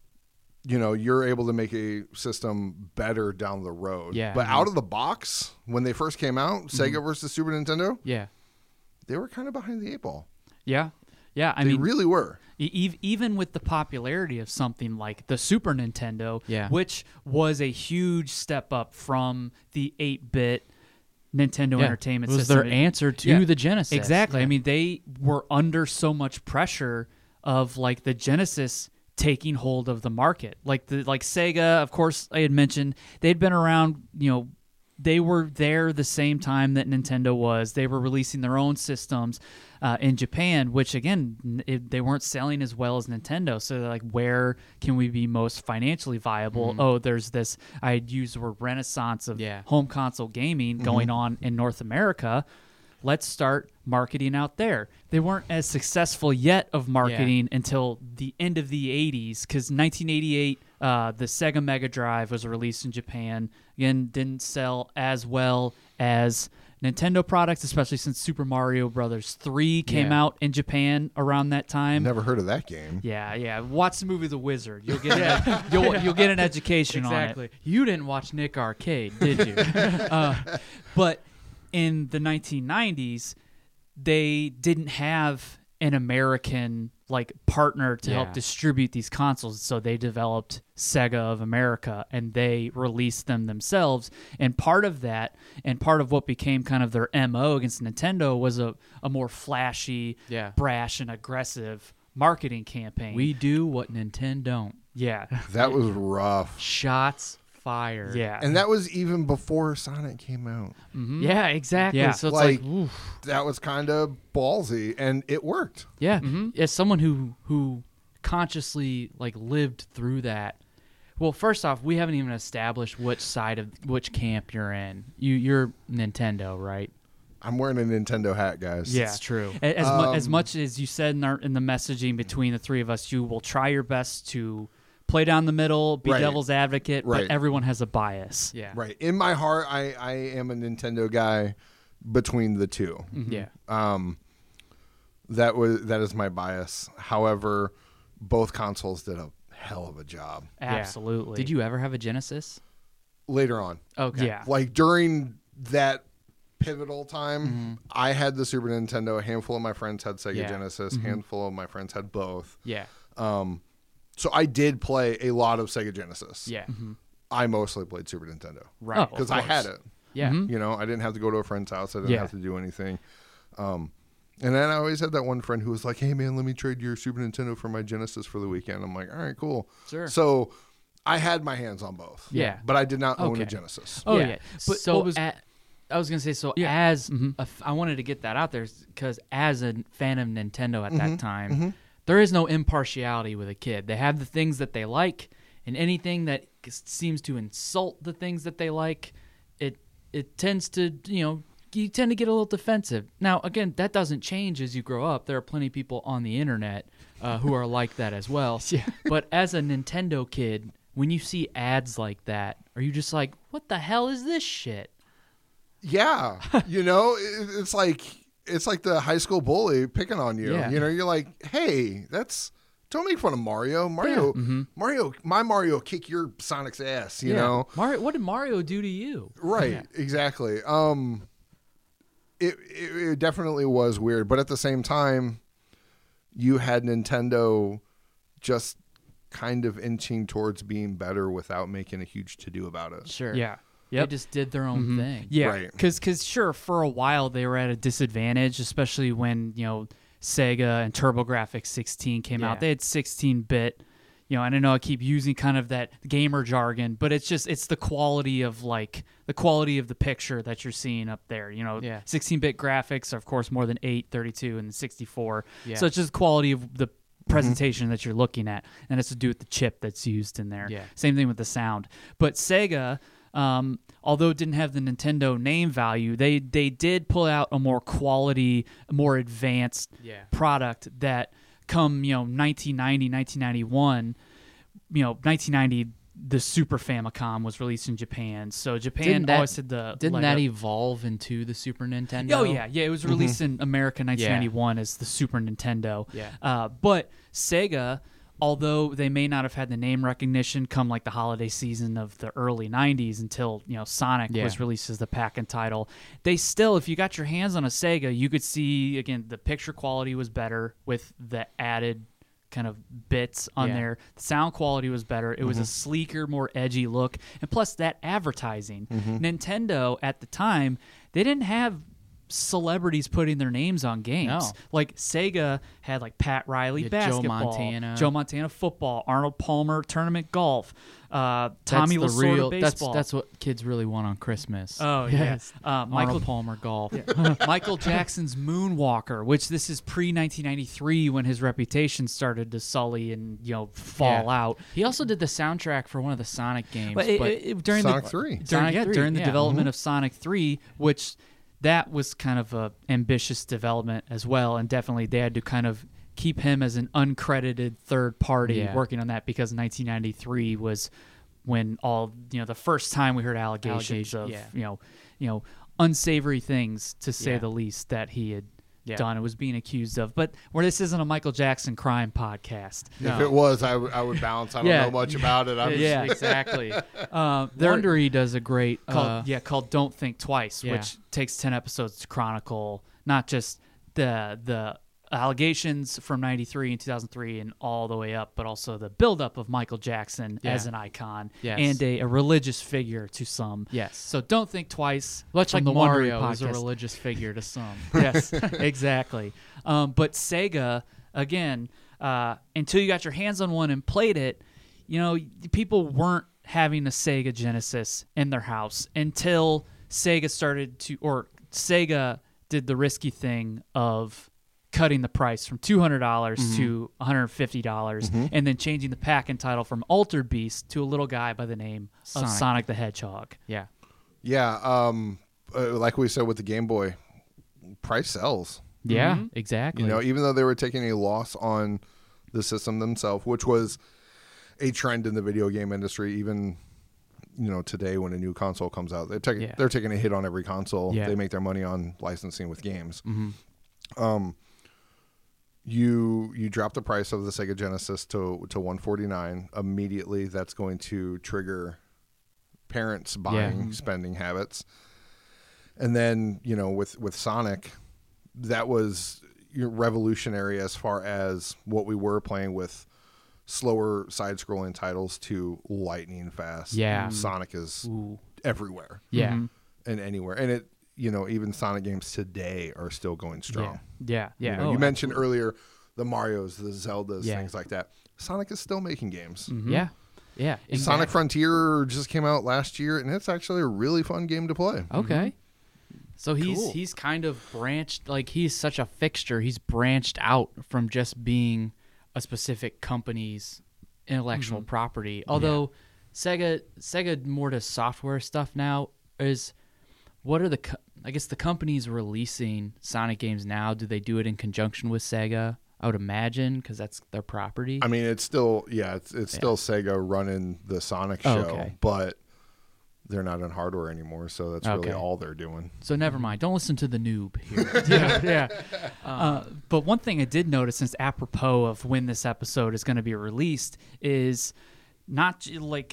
you know, you're able to make a system better down the road. Yeah. But Mhm. out of the box, when they first came out, Sega versus Super Nintendo, Yeah. they were kind of behind the eight ball. Yeah, yeah. I They mean, really were. E- ev- even with the popularity of something like the Super Nintendo, Yeah. which was a huge step up from the eight-bit Nintendo Yeah. Entertainment It was System. their answer to Yeah. the Genesis. Exactly. Yeah. I mean, they were under so much pressure of like the Genesis taking hold of the market. Like the like Sega, of course, I had mentioned they'd been around. You know, they were there the same time that Nintendo was. They were releasing their own systems uh, in Japan, which again, n- it, they weren't selling as well as Nintendo. So they're like, where can we be most financially viable? Oh, there's this. I had used the word renaissance of Yeah. home console gaming going on in North America. Let's start marketing out there. They weren't as successful yet of marketing until the end of the eighties, because nineteen eighty-eight, uh, the Sega Mega Drive was released in Japan. Again, didn't sell as well as Nintendo products, especially since Super Mario Brothers three came Yeah. out in Japan around that time. Never heard of that game. Yeah, yeah. Watch the movie The Wizard. You'll get an, you'll you'll get an education on it. Exactly. You didn't watch Nick Arcade, did you? uh, but in the nineteen nineties, they didn't have an American like partner to help Yeah. distribute these consoles, so they developed Sega of America and they released them themselves. And part of that, and part of what became kind of their M O against Nintendo, was a, a more flashy, Yeah. brash, and aggressive marketing campaign. We do what Nintendo don't. yeah, That was rough. Shots fired. yeah, And that was even before Sonic came out. Yeah, exactly. Yeah. So it's Like- like, oof. That was kind of ballsy, and it worked. Yeah, as someone who who consciously like lived through that. Well, first off, we haven't even established which side of which camp you're in. You you're Nintendo, right? I'm wearing a Nintendo hat, guys. yeah, It's true. A- As, mu- as Um, much as you said in, our, in the messaging between the three of us, you will try your best to play down the middle, be Right. devil's advocate, Right. but everyone has a bias. Yeah. Right. In my heart, I, I am a Nintendo guy between the two. Yeah. Um, that was that is my bias. However, both consoles did a hell of a job. Absolutely. Did you ever have a Genesis? Later on, Okay. Yeah. like during that pivotal time, I had the Super Nintendo. A handful of my friends had Sega Yeah. Genesis. A handful of my friends had both. Yeah. Um, so I did play a lot of Sega Genesis. Yeah. I mostly played Super Nintendo Right. Oh, because of I course. had it. Yeah. You know, I didn't have to go to a friend's house. I didn't Yeah. have to do anything. Um, and then I always had that one friend who was like, "Hey, man, let me trade your Super Nintendo for my Genesis for the weekend." I'm like, "All right, cool." Sure. So I had my hands on both. Yeah. But I did not own a Okay. Genesis. Oh, yeah. yeah. But But so what was- a- I was gonna say so Yeah. as Mhm. a f- I wanted to get that out there because as a fan of Nintendo at Mm-hmm. that time, there is no impartiality with a kid. They have the things that they like, and anything that s- seems to insult the things that they like, it it tends to you know you tend to get a little defensive. Now again, that doesn't change as you grow up. There are plenty of people on the internet uh, who are like that as well. Yeah. But as a Nintendo kid, when you see ads like that, are you just like, what the hell is this shit? Yeah. you know, it, it's like it's like the high school bully picking on you. Yeah. You know, you're like, "Hey, that's don't make fun of Mario. Mario, Mario, my Mario will kick your Sonic's ass." You Yeah. know, Mario, what did Mario do to you? right? Exactly. Um, it, it it definitely was weird, but at the same time, you had Nintendo just kind of inching towards being better without making a huge to do about it. Sure. Yeah. They Yep. just did their own thing. Yeah, Right. because sure, for a while they were at a disadvantage, especially when you know Sega and TurboGrafx sixteen came Yeah. out. They had sixteen bit, you know, and I know I keep using kind of that gamer jargon, but it's just it's the quality of like the quality of the picture that you're seeing up there. You know, Yeah. sixteen bit graphics are of course more than eight, thirty-two, and sixty-four. Yeah. So it's just the quality of the presentation that you're looking at, and it's to do with the chip that's used in there. Yeah. Same thing with the sound. But Sega, um, although it didn't have the Nintendo name value, they they did pull out a more quality, more advanced Yeah. product that come, you know, nineteen ninety, nineteen ninety-one, you know, nineteen ninety, the Super Famicom was released in Japan. So Japan Didn't that- always had the Didn't leg that up. evolve into the Super Nintendo? Oh yeah, yeah. It was released in America in nineteen ninety-one as the Super Nintendo. Yeah. Uh, but Sega, although they may not have had the name recognition come like the holiday season of the early nineties until you know Sonic Yeah. was released as the pack-in title, they still, if you got your hands on a Sega, you could see again the picture quality was better with the added kind of bits on Yeah. there. The sound quality was better. It was Mm-hmm. a sleeker, more edgy look. And plus that advertising. Mm-hmm. Nintendo at the time, they didn't have celebrities putting their names on games. No. Like Sega had like Pat Riley You had Joe basketball, Montana. Joe Montana football, Arnold Palmer tournament golf, uh, That's Tommy the Lasorda real. That's baseball. that's what kids really want on Christmas. Oh yes. yeah, uh, Michael Arnold Palmer golf. Michael Jackson's Moonwalker, which this is pre nineteen ninety-three when his reputation started to sully and you know fall Yeah. out. He also did the soundtrack for one of the Sonic games. But, But, it, it- during Sonic the three. during, Sonic yeah, three, during the yeah. development of Sonic three, which that was kind of a ambitious development as well, and definitely they had to kind of keep him as an uncredited third party Yeah. working on that because nineteen ninety-three was when all you know the first time we heard allegations Allegation, of yeah. you know you know unsavory things to say Yeah. the least that he had Yeah. done and was being accused of. But where this isn't a Michael Jackson crime podcast. If it was, I would I would bounce. I don't Yeah. know much about it. I'm Yeah. exactly. Um, there- Wondery does a great. called uh, yeah called Don't Think Twice, yeah. which takes ten episodes to chronicle not just the the allegations from ninety-three and two thousand three and all the way up, but also the buildup of Michael Jackson Yeah. as an icon Yes. and a, a religious figure to some. Yes. So Don't Think Twice. Much from like the Wondery Mario is a podcast. religious figure to some. Yes, exactly. Um, but Sega, again, uh, until you got your hands on one and played it, you know, people weren't having a Sega Genesis in their house until Sega started to, or Sega did the risky thing of cutting the price from two hundred dollars Mm-hmm. to one hundred fifty dollars and then changing the pack and title from Altered Beast to a little guy by the name of Sonic. Sonic the Hedgehog. Yeah. Yeah, um, uh, like we said with the Game Boy, price sells. Yeah. Mm-hmm. Exactly. You know, even though they were taking a loss on the system themselves, which was a trend in the video game industry, even you know today when a new console comes out, they're taking Yeah. they're taking a hit on every console. Yeah. They make their money on licensing with games. Mhm. Um, you you drop the price of the Sega Genesis to to one forty-nine immediately. That's going to trigger parents buying spending habits, and then you know with with Sonic, that was revolutionary as far as what we were playing with slower side-scrolling titles to lightning fast. Yeah. Sonic is Ooh. everywhere Yeah. Mhm. and anywhere, and it you know even Sonic games today are still going strong. Yeah. Yeah. You, know, Oh, you mentioned earlier the Marios, the Zeldas, Yeah. things like that. Sonic is still making games. Yeah. Yeah. Sonic exactly. Frontier just came out last year, and it's actually a really fun game to play. Okay. So he's Cool. he's kind of branched, like he's such a fixture. He's branched out from just being a specific company's intellectual property. Although Sega Sega more to software stuff now is what are the co- I guess the companies releasing Sonic games now, do they do it in conjunction with Sega? I would imagine because that's their property. I mean, it's still yeah, it's it's still Sega running the Sonic show, Oh, okay. but they're not in hardware anymore, so that's really Okay. all they're doing. so never mind. Don't listen to the noob here. yeah, yeah. Uh, but one thing I did notice, since apropos of when this episode is going to be released, is not j- like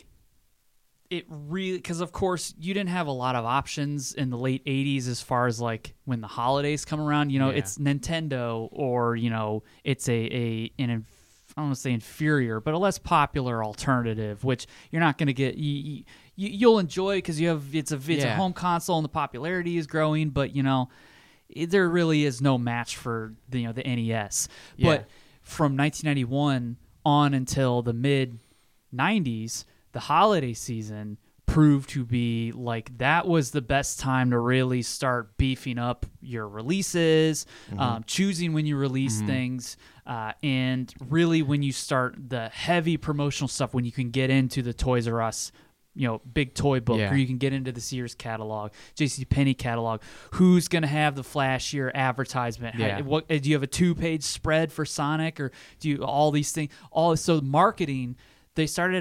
it really, because of course you didn't have a lot of options in the late eighties as far as like when the holidays come around. You know, Yeah. it's Nintendo, or you know, it's a a an inf- I don't want to say inferior, but a less popular alternative, which you're not going to get. You, you, you'll enjoy because you have it's a it's a Yeah. home console and the popularity is growing, but you know. It- there really is no match for the, you know the N E S. Yeah. But from nineteen ninety-one on until the mid nineties, the holiday season proved to be like that was the best time to really start beefing up your releases, um, choosing when you release things, uh, and really when you start the heavy promotional stuff, when you can get into the Toys R Us, you know, big toy book, Yeah. or you can get into the Sears catalog, JCPenney catalog. Who's going to have the flashier advertisement? How- Yeah. what, do you have a two-page spread for Sonic, or do you all these things? All so marketing, they started. Of,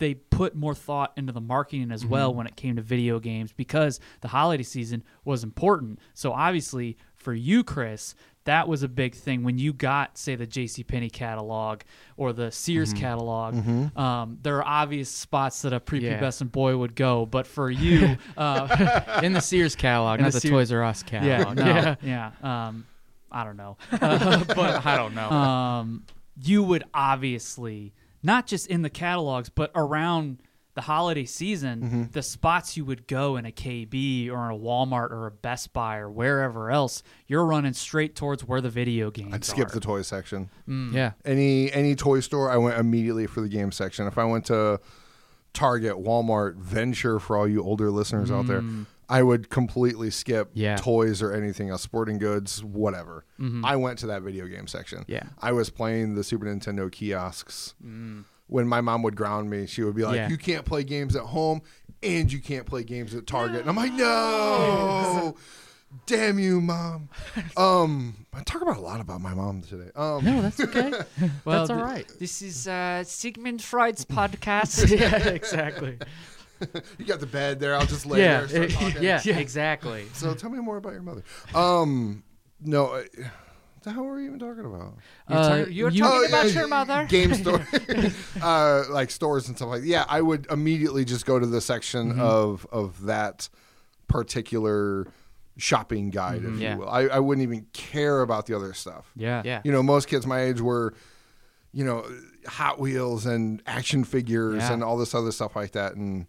they put more thought into the marketing as well when it came to video games because the holiday season was important. So obviously for you, Chris, that was a big thing when you got, say, the JCPenney catalog or the Sears catalog. Um, there are obvious spots that a prepubescent Yeah. boy would go, but for you, uh, In the Sears catalog, In not the the, Sears- Toys R Us yeah, catalog. no, yeah, um, I don't know, uh, but I don't know. um, you would obviously not just in the catalogs, but around the holiday season, the spots you would go in a K B or in a Walmart or a Best Buy or wherever else, you're running straight towards where the video games I'd skip are. the toy section. yeah. Any any toy store, I went immediately for the game section. If I went to Target, Walmart, Venture, for all you older listeners out there, I would completely skip Yeah. toys or anything else, sporting goods, whatever. I went to that video game section. Yeah. I was playing the Super Nintendo kiosks. When my mom would ground me, she would be like, Yeah. you can't play games at home and you can't play games at Target. And I'm like, no. Damn you, Mom. Um, I talk about a lot about my mom today. Um, No, that's okay. Well, that's all th- right. This is uh, Sigmund Freud's podcast. yeah, exactly. You got the bed there. I'll just lay Yeah, there. Start talking. yeah, exactly. So tell me more about your mother. Um, no, uh, what the hell were we even talking about? You're, Uh, talking- you're you- talking Oh, about yeah, your mother. Game store, uh, like stores and stuff like that. Yeah, I would immediately just go to the section of of that particular shopping guide, if Yeah. you will. I, I wouldn't even care about the other stuff. Yeah, Yeah. You know, most kids my age were, you know, Hot Wheels and action figures Yeah. and all this other stuff like that. And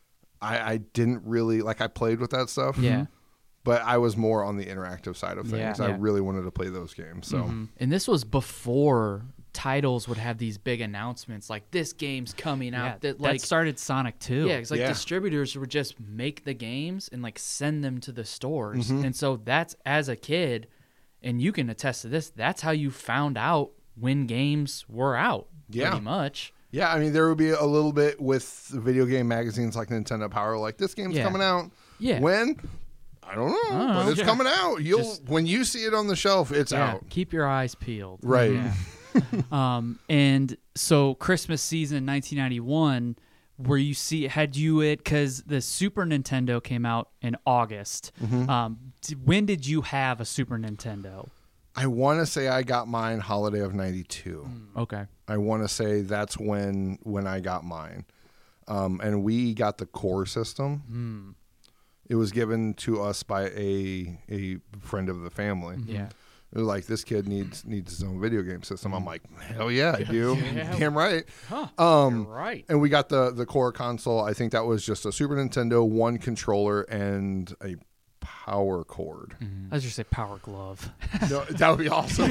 I, I didn't really, like, I played with that stuff. Yeah. But I was more on the interactive side of things. Yeah. I Yeah. really wanted to play those games. So, And this was before titles would have these big announcements like this game's coming Yeah, out. That that like started Sonic two. yeah, it's like Yeah. distributors would just make the games and like send them to the stores. Mm-hmm. And so that's as a kid, and you can attest to this. That's how you found out when games were out. Yeah. pretty much. yeah, I mean, there would be a little bit with video game magazines like Nintendo Power, like, this game's Yeah. coming out. Yeah. When? I don't know, don't but know. it's Yeah. coming out. You'll Just- when you see it on the shelf, it's Yeah, out. keep your eyes peeled. Right. Yeah. Um, and so Christmas season nineteen ninety-one, where you see had you it because the Super Nintendo came out in August. Mm-hmm. Um, d- when did you have a Super Nintendo? I want to say I got mine holiday of ninety-two. Okay. I want to say that's when when I got mine. Um, and we got the core system. It was given to us by a a friend of the family. Yeah. It was like, this kid needs needs his own video game system. I'm like, hell yeah, I do. Damn right. Um, You're right. And we got the the core console. I think that was just a Super Nintendo, one controller, and a power cord. Let's just say Power Glove. No, that would be awesome.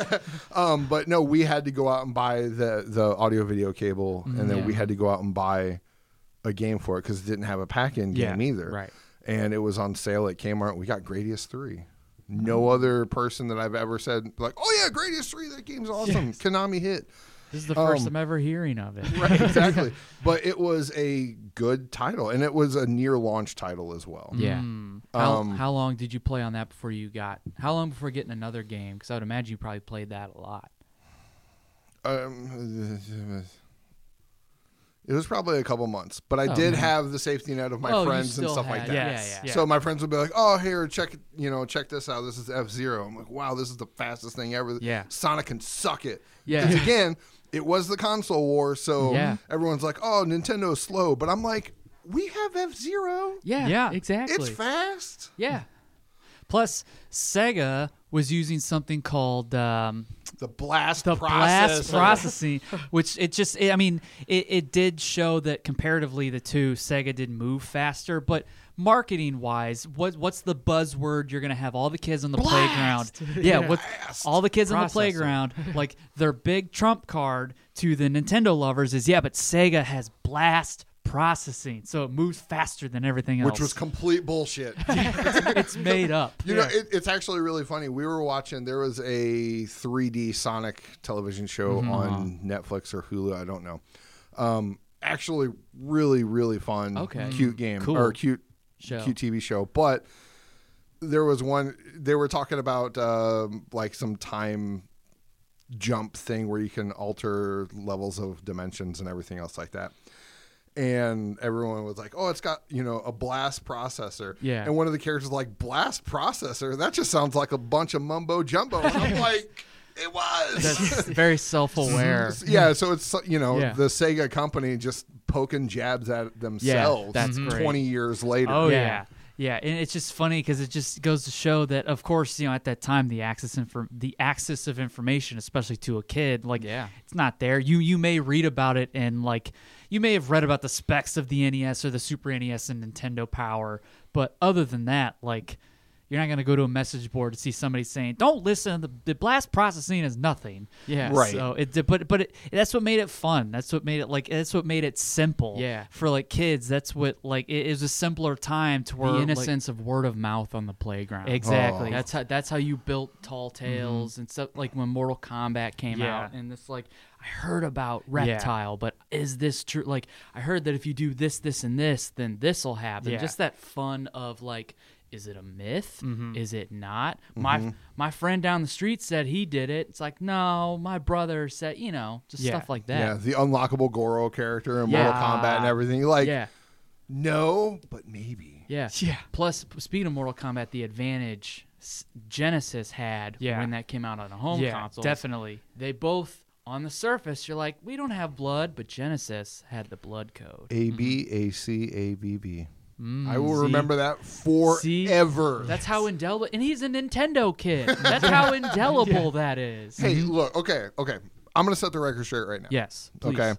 um, but no, we had to go out and buy the the audio video cable, and then Yeah. we had to go out and buy a game for it because it didn't have a pack-in game Yeah, either. right. And it was on sale at Kmart. We got Gradius three. Mm-hmm. No other person that I've ever said like, "Oh yeah, Gradius three, that game's awesome." Yes. Konami hit. This is the first Um, I'm ever hearing of it. Right, exactly. But it was a good title, and it was a near launch title as well. Yeah. How, Um, how long did you play on that before you got? How long before getting another game? Because I would imagine you probably played that a lot. Um, it was probably a couple months, but I Oh, did man. have the safety net of my Oh, you friends and still stuff like had- that. Yes, Yeah, yeah. yeah. So my friends would be like, "Oh, here, check it, you know, check this out. This is F Zero." I'm like, "Wow, this is the fastest thing ever." Yeah. Sonic can suck it. Yeah. 'Cause again, it was the console war, so Yeah. everyone's like, "Oh, Nintendo's slow," but I'm like, "We have F Zero. Yeah. Yeah. Exactly. It's fast." Yeah. Plus, Sega was using something called um, The blast the process. blast processing, which it just, it, I mean, it, it did show that comparatively the two, Sega did move faster, but marketing wise, what what's the buzzword you're going to have all the kids on the Blast! playground? Yeah, what Blast. all the kids on the Processor. playground, like their big trump card to the Nintendo lovers is, yeah, but Sega has blast processing, so it moves faster than everything else. Which was complete bullshit. it's made up. You know, it, it's actually really funny. We were watching, there was a three D Sonic television show Mm-hmm. on Netflix or Hulu, I don't know. Um, actually, really, really fun, Okay. cute game Cool. or cute, Show. cute T V show. But there was one, they were talking about um, like some time jump thing where you can alter levels of dimensions and everything else like that. and everyone was like, "Oh, it's got, you know, a blast processor." Yeah. And one of the characters was like, "Blast processor? That just sounds like a bunch of mumbo jumbo." And I'm like, "It was." That's very self-aware. Yeah, so it's, you know, Yeah. the Sega company just poking jabs at themselves that's great. twenty years later. Oh Yeah. yeah. Yeah, and it's just funny because it just goes to show that, of course, you know, at that time, the access infor- the access of information, especially to a kid, like, Yeah. it's not there. You you may read about it and like you may have read about the specs of the N E S or the Super N E S and Nintendo Power, but other than that, like, you're not gonna go to a message board to see somebody saying, "Don't listen. The, the blast processing is nothing." Yeah. Right. So it, but but it, that's what made it fun. That's what made it like. That's what made it simple. Yeah. For like kids, that's what like it is a simpler time to where The like- innocence of word of mouth on the playground. Exactly. That's how that's how you built Tall Tales and stuff. Like when Mortal Kombat came Yeah. out, and this like I heard about Reptile, but is this true? Like I heard that if you do this, this, and this, then this will happen. Yeah. Just that fun of like, is it a myth? Mm-hmm. Is it not? My my friend down the street said he did it. It's like, no, my brother said, you know, just Yeah. stuff like that. Yeah, the unlockable Goro character in Yeah. Mortal Kombat and everything. You're like, yeah. no, but maybe. Yeah. Yeah. Plus, speaking of Mortal Kombat, the advantage S- Genesis had Yeah. when that came out on a home yeah, console. definitely. They both, on the surface, you're like, we don't have blood, but Genesis had the blood code. A B A C A B B. Mm, I will see? remember that See? forever. That's how indelible, and he's a Nintendo kid. That's how indelible that is. Hey, look, okay, okay. I'm going to set the record straight right now. Yes. Please. Okay.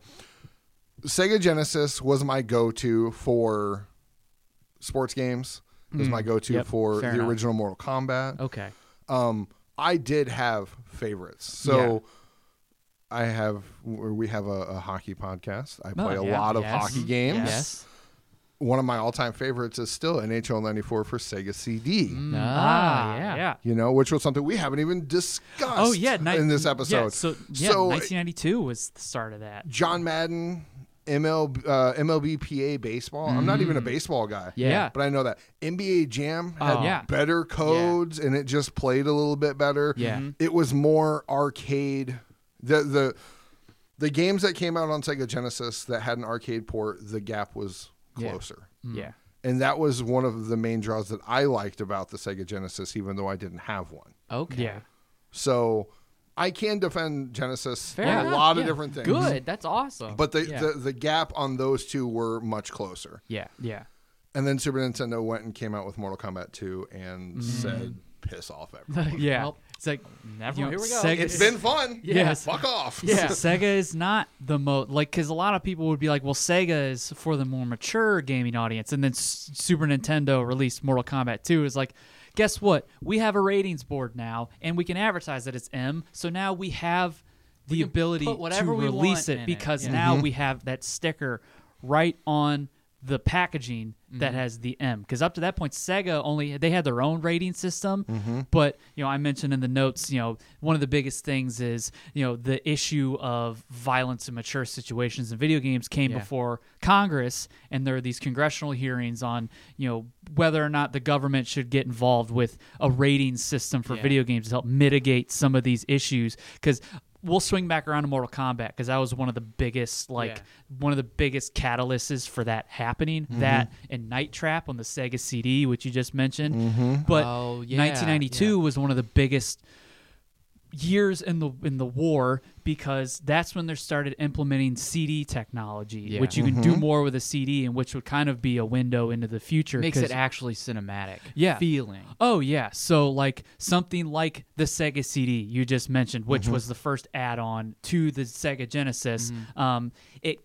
Sega Genesis was my go-to for sports games. It was my go-to Yep, for fair the enough. original Mortal Kombat. Okay. Um, I did have favorites. So I have, we have a, a hockey podcast. I play a yeah. lot of Yes. hockey games. Yes. One of my all-time favorites is still N H L ninety-four for Sega C D. Mm, Ah, yeah. yeah. You know, which was something we haven't even discussed Oh yeah, ni- in this Yeah, episode. so yeah, So, nineteen ninety-two was the start of that. John Madden, M L, uh, M L B P A baseball. I'm not even a baseball guy. Yeah. Yeah. But I know that N B A Jam had Oh, yeah. better codes and it just played a little bit better. Yeah. Mm-hmm. Mhm. It was more arcade. The the the games that came out on Sega Genesis that had an arcade port, the gap was Yeah. closer. Yeah. And that was one of the main draws that I liked about the Sega Genesis, even though I didn't have one. Okay. Yeah. So I can defend Genesis Fair on enough. a lot of Yeah. different things. Good. That's awesome. But the, Yeah. the, the gap on those two were much closer. yeah. Yeah. And then Super Nintendo went and came out with Mortal Kombat two and said, piss off everyone. Yeah. Well, It's like never- you know, here we go. Sega- It's been fun. Yes. Fuck off. Yeah. Sega is not the most like because a lot of people would be like, well, Sega is for the more mature gaming audience, and then S- Super Nintendo released Mortal Kombat two. Is like, guess what? We have a ratings board now, and we can advertise that it's M. So now we have the can ability put whatever to we release want in it it, because yeah. now we have that sticker right on the packaging that Mm-hmm. has the M. Because up to that point, Sega only they had their own rating system. Mm-hmm. But you know, I mentioned in the notes, you know, one of the biggest things is you know the issue of violence in mature situations in video games came Yeah. before Congress, and there are these congressional hearings on you know whether or not the government should get involved with a rating system for Yeah. video games to help mitigate some of these issues. Because we'll swing back around to Mortal Kombat because that was one of the biggest, like Yeah. one of the biggest catalysts for that happening. That and Night Trap on the Sega C D, which you just mentioned. But Oh, yeah, nineteen ninety-two yeah. was one of the biggest years in the in the war because that's when they started implementing C D technology, Yeah. which you can do more with a C D, and which would kind of be a window into the future. Makes 'cause- it actually cinematic. Yeah. Feeling. Oh yeah, so like something like the Sega C D you just mentioned, which was the first add-on to the Sega Genesis. Um, it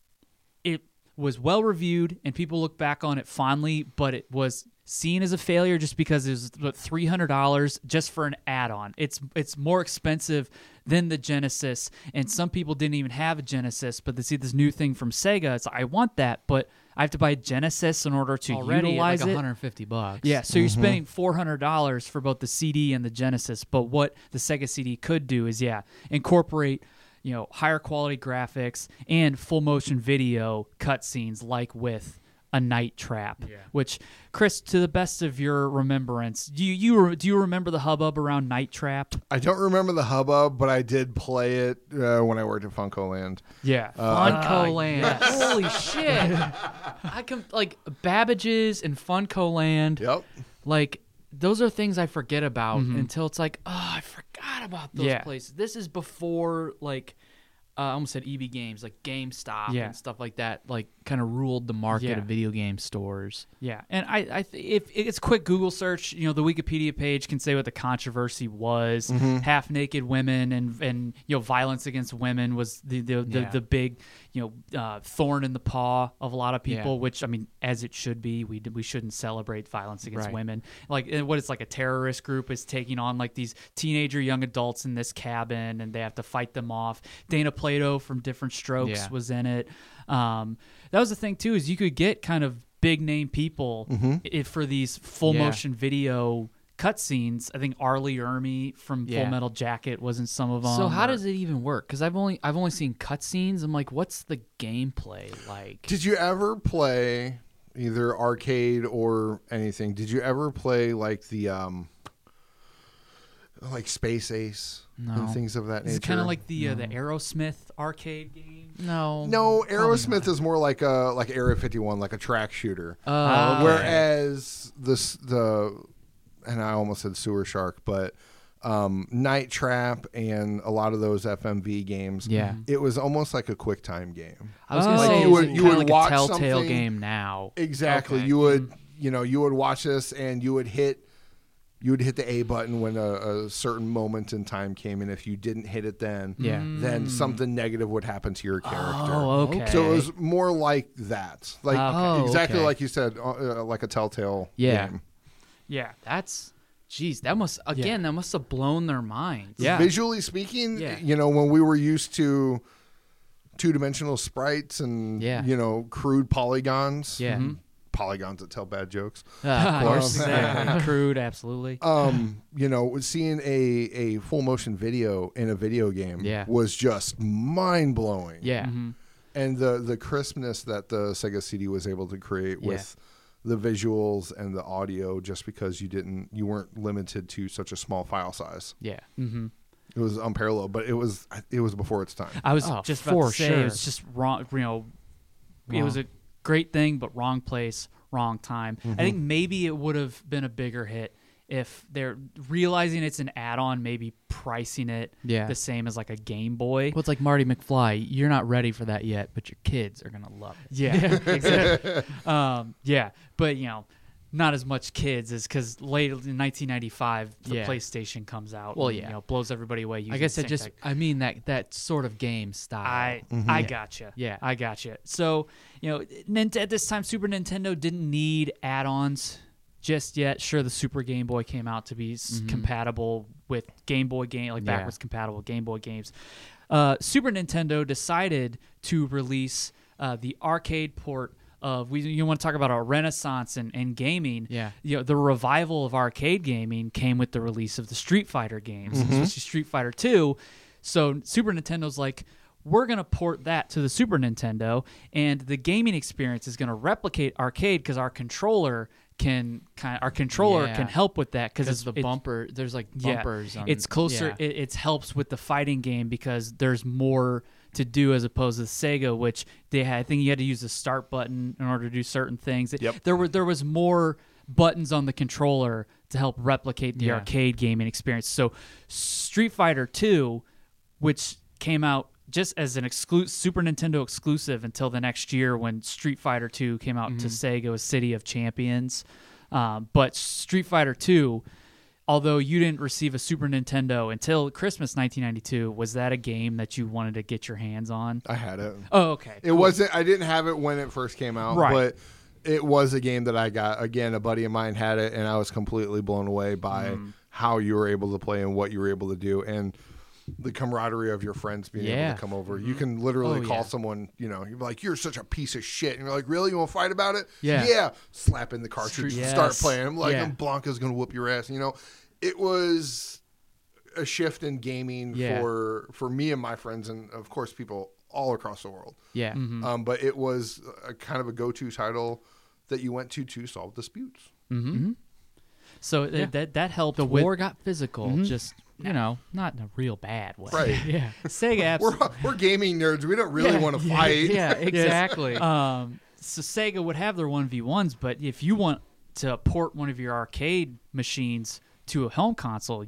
it was well reviewed, and people look back on it fondly, but it was seen as a failure just because it was what, three hundred dollars just for an add-on. It's it's more expensive than the Genesis, and some people didn't even have a Genesis, but they see this new thing from Sega. It's like, I want that, but I have to buy a Genesis in order to Already utilize at like it. one hundred fifty bucks. Yeah, so you're spending four hundred dollars for both the C D and the Genesis, but what the Sega C D could do is, yeah, incorporate, you know, higher quality graphics and full motion video cutscenes like with a Night Trap, Yeah. which, Chris, to the best of your remembrance, do you, you re- do you remember the hubbub around Night Trap? I don't remember the hubbub, but I did play it uh, when I worked at Funko Land. Yeah. Funko Land. Holy shit. I can like Babbage's and Funko Land. Yep. Like those are things I forget about Mhm. until it's like, oh, I forgot about those Yeah. places. This is before like uh, I almost said E B Games, like GameStop Yeah. and stuff like that, like kind of ruled the market Yeah. of video game stores. Yeah, and I, I th- if it's a quick Google search, you know, the Wikipedia page can say what the controversy was. Half naked women and and you know, violence against women was the the, the, Yeah. the big you know uh, thorn in the paw of a lot of people. Yeah. Which I mean, as it should be. We d- we shouldn't celebrate violence against Right. women. Like and what it's like a terrorist group is taking on like these teenager young adults in this cabin, and they have to fight them off. Dana Plato from Different Strokes Yeah. was in it. Um, that was the thing too, is you could get kind of big name people i for these full Yeah. motion video cutscenes. I think Arlie Ermy from Yeah. Full Metal Jacket was in some of them. So how or- does it even work? Because I've only I've only seen cutscenes. I'm like, what's the gameplay like? Did you ever play either arcade or anything? Did you ever play like the um like Space Ace No. and things of that Is nature? it kind of like the uh, the Aerosmith arcade game? No, No, probably Aerosmith not. is more like a like Area fifty-one, like a track shooter. Oh, Ah. okay. Whereas this the and I almost said Sewer Shark, but um, Night Trap and a lot of those F M V games, Yeah. it was almost like a quick time game. I was Oh. gonna Like say you is would- it you kinda would like watch a Telltale something- game now. Exactly. Okay. You would you know you would watch this and you would hit you would hit the A button when a, a certain moment in time came, and if you didn't hit it then, Yeah. then something negative would happen to your character. Oh, okay. So it was more like that, like Oh, exactly okay. like you said, uh, uh, like a Telltale Yeah. game. yeah. That's, geez, that must again that must have blown their minds. Yeah. Visually speaking, Yeah. you know, when we were used to two-dimensional sprites and Yeah. you know crude polygons, Yeah. Mhm. polygons that tell bad jokes. Uh, of course. Exactly. Crude, absolutely. um, you know, seeing a, a full motion video in a video game Yeah. was just mind blowing. Yeah. Mhm. And the the crispness that the Sega C D was able to create Yeah. with the visuals and the audio, just because you didn't you weren't limited to such a small file size. Yeah. Mm-hmm. It was unparalleled, but it was it was before its time. I was Oh, just for about to say sure. it's just wrong. You know, it Wrong. was a great thing, but wrong place, wrong time. I think maybe it would have been a bigger hit if they're realizing it's an add-on, maybe pricing it Yeah. the same as like a Game Boy. Well, it's like Marty McFly. You're not ready for that yet, but your kids are gonna love it. Yeah, exactly. um, yeah, but you know, not as much kids as because late in nineteen ninety-five the Yeah. PlayStation comes out. Well, and, yeah. you know, blows everybody away. I using guess the I same just tech. I mean that that sort of game style. I I Yeah. gotcha. Yeah. I gotcha. So you know, Nint- at this time, Super Nintendo didn't need add-ons just yet. Sure, the Super Game Boy came out to be s compatible with Game Boy game, like Yeah. backwards compatible Game Boy games. Uh, Super Nintendo decided to release uh, the arcade port of we. You want to talk about a renaissance in, in gaming? Yeah. You know, the revival of arcade gaming came with the release of the Street Fighter games, especially Street Fighter two. So Super Nintendo's like, we're going to port that to the Super Nintendo, and the gaming experience is going to replicate arcade because our controller can kind our controller Yeah. can help with that because because it's the it's- bumper. There's like yeah, bumpers. on, it's closer. Yeah. It, it helps with the fighting game because there's more to do as opposed to Sega, which they had. I think you had to use the start button in order to do certain things. It- Yep. There were there was more buttons on the controller to help replicate the Yeah. arcade gaming experience. So Street Fighter two, which came out just as an exclu- Super Nintendo exclusive until the next year when Street Fighter two came out to Sega as City of Champions. Um, but Street Fighter two, although you didn't receive a Super Nintendo until Christmas nineteen ninety-two, was that a game that you wanted to get your hands on? I had it. Oh, okay. It wasn't. I didn't have it when it first came out, Right. but it was a game that I got. Again, a buddy of mine had it, and I was completely blown away by Mm. how you were able to play and what you were able to do, and the camaraderie of your friends being able Yeah. to come over. You can literally Oh, call yeah. someone. You know, you're like, "You're such a piece of shit," and you're like, "Really? You want to fight about it?" Yeah. Yeah. Slap in the cartridge, Street- and start Yes. playing. I'm like, Yeah. Blanca's gonna whoop your ass. You know, it was a shift in gaming Yeah. for for me and my friends, and of course, people all across the world. yeah. Mm-hmm. Um, but it was a kind of a go-to title that you went to to solve disputes. Mm-hmm. So Yeah. th- that that helped. The with, war got physical, just you know, not in a real bad way. Right. Yeah. Sega apps. We're, we're gaming nerds. We don't really Yeah, want to yeah, fight. Yeah, exactly. Um, so Sega would have their one v ones, but if you want to port one of your arcade machines to a home console,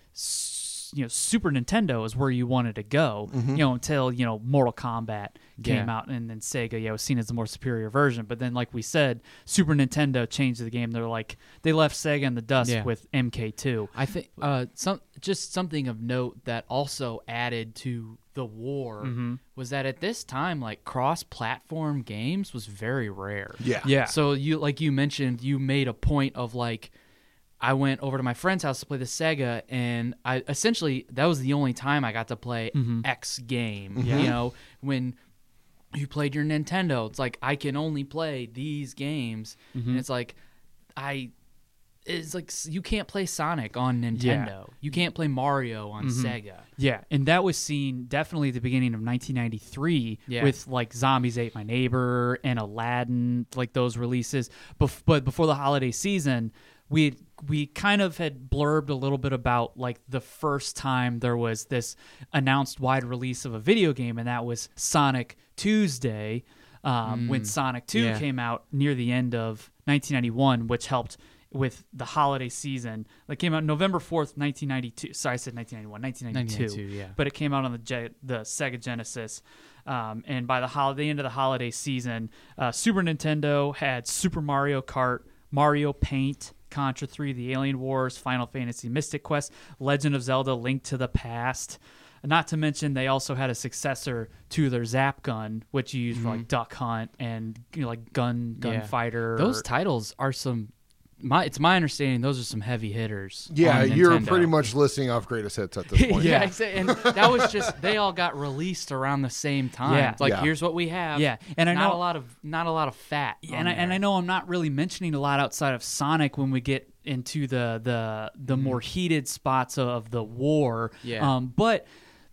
s- you know, Super Nintendo is where you wanted to go. You know, until you know Mortal Kombat came Yeah. out, and then Sega, yeah, was seen as the more superior version. But then, like we said, Super Nintendo changed the game. They're like they left Sega in the dust Yeah. with M K two. I think uh, some just something of note that also added to the war Mm-hmm. was that at this time, like cross-platform games was very rare. Yeah. Yeah. So you, like you mentioned, you made a point of like, I went over to my friend's house to play the Sega, and I essentially that was the only time I got to play X game. You know, when you played your Nintendo, it's like I can only play these games, and it's like I. It's like s- you can't play Sonic on Nintendo. You can't play Mario on Sega. Yeah, and that was seen definitely at the beginning of nineteen ninety-three Yeah. with like Zombies Ate My Neighbor and Aladdin, like those releases. Bef- but before the holiday season, we had, we kind of had blurbed a little bit about like the first time there was this announced wide release of a video game, and that was Sonic Tuesday, um, when Sonic two yeah. came out near the end of nineteen ninety-one, which helped with the holiday season. That came out November fourth, nineteen ninety-two. Sorry, I said nineteen ninety-one, nineteen ninety-two. nineteen ninety-two, yeah. But it came out on the Ge- the Sega Genesis. Um, and by the holiday, end of the holiday season, uh, Super Nintendo had Super Mario Kart, Mario Paint, Contra three, The Alien Wars, Final Fantasy Mystic Quest, Legend of Zelda, Link to the Past. Not to mention, they also had a successor to their Zap Gun, which you use for like Duck Hunt and you know, like Gun Yeah. Gunfighter. Those titles are some. My it's my understanding those are some heavy hitters. Yeah, on you're Nintendo. pretty much listing off greatest hits at this point. yeah, exa- and that was just they all got released around the same time. Yeah. It's like Yeah. here's what we have. Yeah, and I not know- a lot of not a lot of fat. Yeah, on and I, and there. I know I'm not really mentioning a lot outside of Sonic when we get into the the the more heated spots of the war. Yeah. Um, but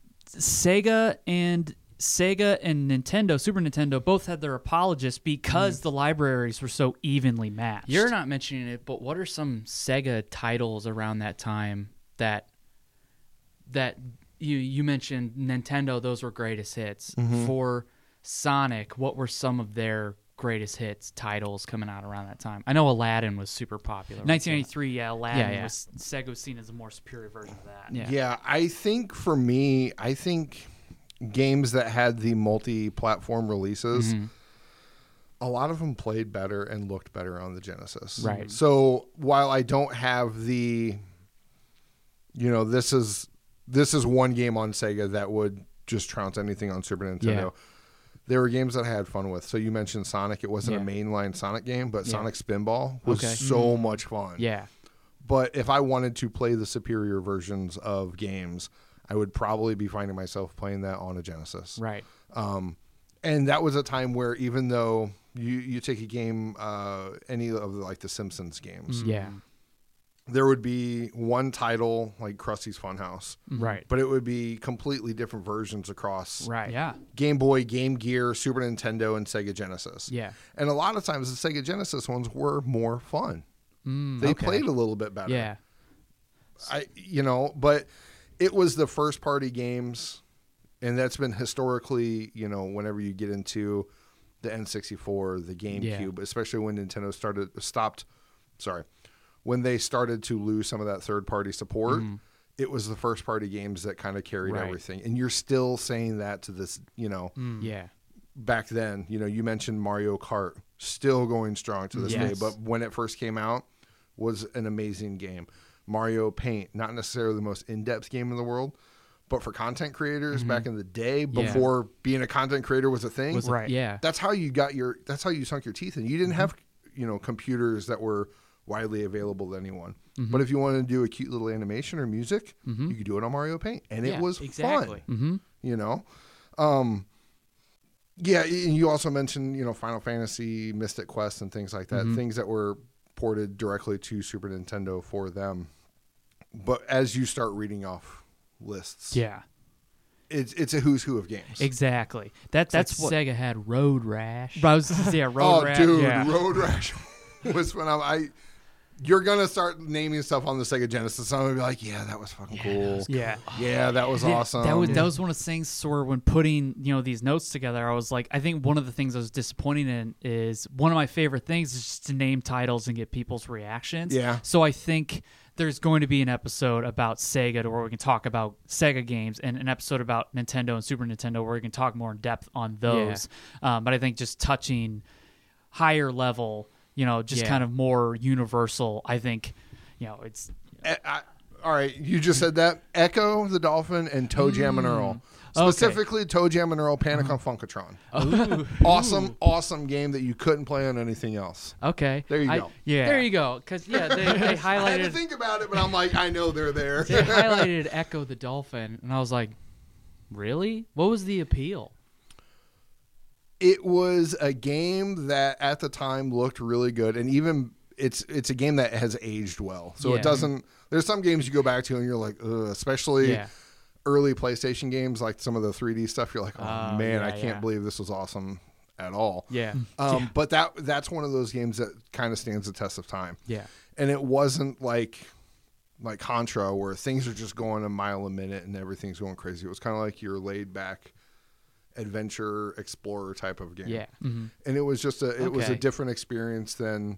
Sega and Sega and Nintendo, Super Nintendo, both had their apologists because the libraries were so evenly matched. You're not mentioning it, but what are some Sega titles around that time that that you you mentioned Nintendo? Those were greatest hits. For Sonic, what were some of their greatest hits titles coming out around that time? I know Aladdin was super popular. nineteen ninety-three, yeah, Aladdin Yeah, yeah. was Sega was seen as a more superior version of that. Yeah. Yeah, I think for me, I think games that had the multi-platform releases, Mm-hmm. a lot of them played better and looked better on the Genesis. Right. So while I don't have the, you know, this is this is one game on Sega that would just trounce anything on Super Nintendo. Yeah. There were games that I had fun with. So you mentioned Sonic. It wasn't Yeah. a mainline Sonic game, but Yeah. Sonic Spinball was Okay. so much fun. Yeah. But if I wanted to play the superior versions of games, I would probably be finding myself playing that on a Genesis. Right. And that was a time where even though you, you take a game, uh, any of the, like the Simpsons games, Yeah. there would be one title like Krusty's Funhouse, Right. but it would be completely different versions across Right. Yeah. Game Boy, Game Gear, Super Nintendo, and Sega Genesis. Yeah. And a lot of times the Sega Genesis ones were more fun. they okay. played a little bit better. Yeah. I you know, but it was the first party games, and that's been historically, you know, whenever you get into the N sixty-four, the GameCube, especially when Nintendo started stopped, sorry, when they started to lose some of that third party support, it was the first party games that kind of carried Right. everything. And you're still saying that to this, you know, Yeah. back then, you know, you mentioned Mario Kart, still going strong to this day, Yes. but when it first came out, was an amazing game. Mario Paint, not necessarily the most in-depth game in the world, but for content creators back in the day, before being a content creator was a thing, Was it- Right. Yeah. that's how you got your, that's how you sunk your teeth in. You didn't have, you know, computers that were widely available to anyone. But if you wanted to do a cute little animation or music, you could do it on Mario Paint, and Yeah, it was exactly. fun. You know, um, yeah. And you also mentioned, you know, Final Fantasy, Mystic Quest, and things like that, things that were ported directly to Super Nintendo for them. But as you start reading off lists, Yeah. it's it's a who's who of games. Exactly. That It's like that's what Sega had Road Rash. I was yeah, Road Oh, Rash. dude, yeah. Road Rash was when I'm, I. You're gonna start naming stuff on the Sega Genesis. I'm gonna be like, yeah, that was fucking cool. Yeah. Yeah, that was Yeah, awesome. That was that was one of the things. So when putting you know these notes together, I was like, I think one of the things I was disappointed in is one of my favorite things is just to name titles and get people's reactions. Yeah. So I think there's going to be an episode about Sega to where we can talk about Sega games, and an episode about Nintendo and Super Nintendo where we can talk more in depth on those. Um, but I think just touching higher level, you know, just Yeah. kind of more universal. I think, you know, it's E- I- all right, you just said that. Echo the Dolphin and Toe Jam and Earl. Specifically, Toe Jam and Earl Panic on Funkatron. Awesome, awesome game that you couldn't play on anything else. Okay. There you I- go. Yeah. There you go. Because, yeah, they, they I had to highlighted think about it, but I'm like, I know they're there. they highlighted Echo the Dolphin, and I was like, really? What was the appeal? It was a game that at the time looked really good, and even it's it's a game that has aged well. So Yeah. it doesn't. There's some games you go back to and you're like, ugh, especially Yeah. early PlayStation games, like some of the three D stuff. You're like, oh, Oh, man, yeah, I can't yeah. believe this was awesome at all. Yeah. Um, But that that's one of those games that kind of stands the test of time. Yeah. And it wasn't like like Contra where things are just going a mile a minute and everything's going crazy. It was kind of like your laid back adventure explorer type of game. Yeah. Mm-hmm. And it was just a it was a Okay. different experience than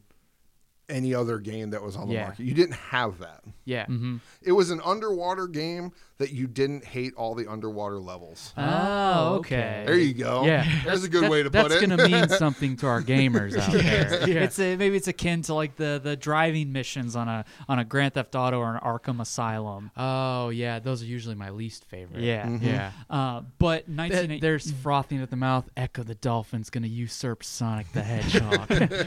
any other game that was on the Yeah. market. You didn't have that. Yeah. Mm-hmm. It was an underwater game that you didn't hate all the underwater levels. Oh, okay. There you go. Yeah. There's a good That- way to that's put it. going to mean something to our gamers out there. Yeah. It's a, maybe it's akin to like the, the driving missions on a on a Grand Theft Auto or an Arkham Asylum. Oh, yeah. Those are usually my least favorite. Yeah. Mm-hmm. Yeah. Uh, but Th- nineteen There's frothing at the mouth. Echo the Dolphin's going to usurp Sonic the Hedgehog.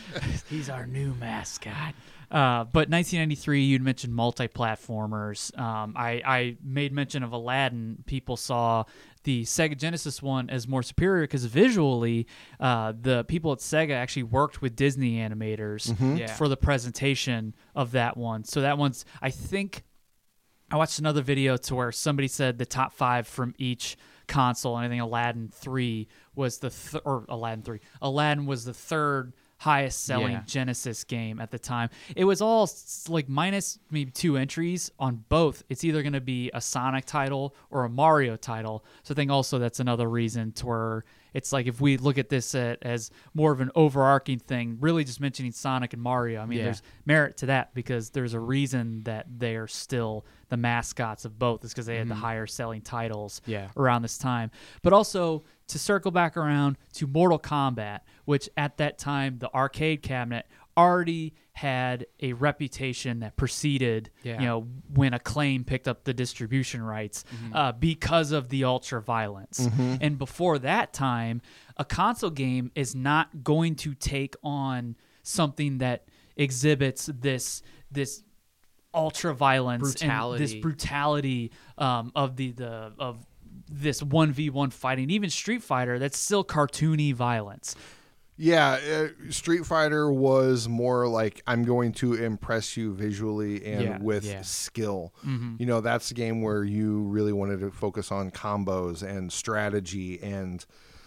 He's our new mascot. Uh, but nineteen ninety-three, you'd mentioned multi-platformers. Um, I, I made mention of Aladdin. People saw the Sega Genesis one as more superior because visually, uh, the people at Sega actually worked with Disney animators Yeah. for the presentation of that one. So that one's, I think, I watched another video to where somebody said the top five from each console, and I think Aladdin three was the th- or Aladdin three. Aladdin was the third highest selling Yeah. Genesis game at the time. It was all s- like minus maybe two entries on both. It's either going to be a Sonic title or a Mario title. So I think also that's another reason to where it's like if we look at this at, as more of an overarching thing, really just mentioning Sonic and Mario. I mean, Yeah. there's merit to that because there's a reason that they are still the mascots of both is because they had the higher selling titles Yeah. around this time. But also to circle back around to Mortal Kombat, which at that time the arcade cabinet already had a reputation that preceded, Yeah. you know, when Acclaim picked up the distribution rights uh, because of the ultra violence. And before that time, a console game is not going to take on something that exhibits this this ultra violence and this Brutality. brutality um, of the the of this one v one fighting. Even Street Fighter, that's still cartoony violence. Yeah, uh, Street Fighter was more like I'm going to impress you visually and Yeah, with yeah. skill. You know, that's a game where you really wanted to focus on combos and strategy and,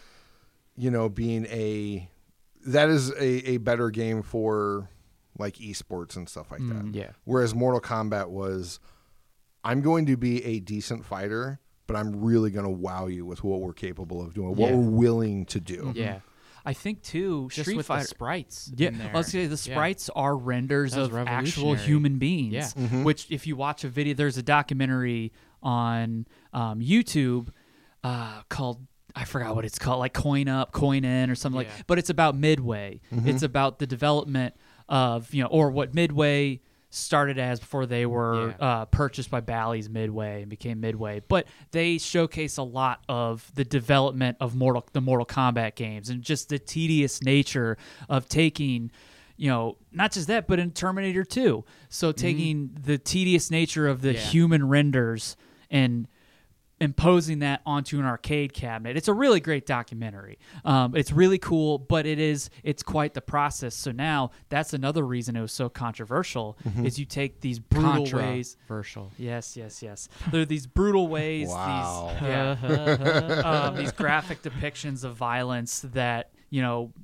you know, being a that is a, a better game for like esports and stuff like that. yeah. Whereas Mortal Kombat was I'm going to be a decent fighter, but I'm really going to wow you with what we're capable of doing, what Yeah. we're willing to do. Yeah. I think too, Just Street with Fighter. the sprites. Yeah, in there. let's say the Yeah. sprites are renders That was of actual revolutionary. human beings. Yeah. Mm-hmm. Which, if you watch a video, there's a documentary on um, YouTube uh, called I forgot what it's called, like Coin Up, Coin In, or something Yeah. like. But it's about Midway. It's about the development of you know, or what Midway started as before they were Yeah. uh, purchased by Bally's Midway and became Midway. But they showcase a lot of the development of Mortal the Mortal Kombat games and just the tedious nature of taking, you know, not just that, but in Terminator two. So taking the tedious nature of the Yeah. human renders and imposing that onto an arcade cabinet. It's a really great documentary. Um, it's really cool, but it is it's quite the process. So now that's another reason it was so controversial Mm-hmm. is you take these brutal ways. Controversial. Yes, yes, yes. There are these brutal ways, Wow. these yeah, um, these graphic depictions of violence that, you know,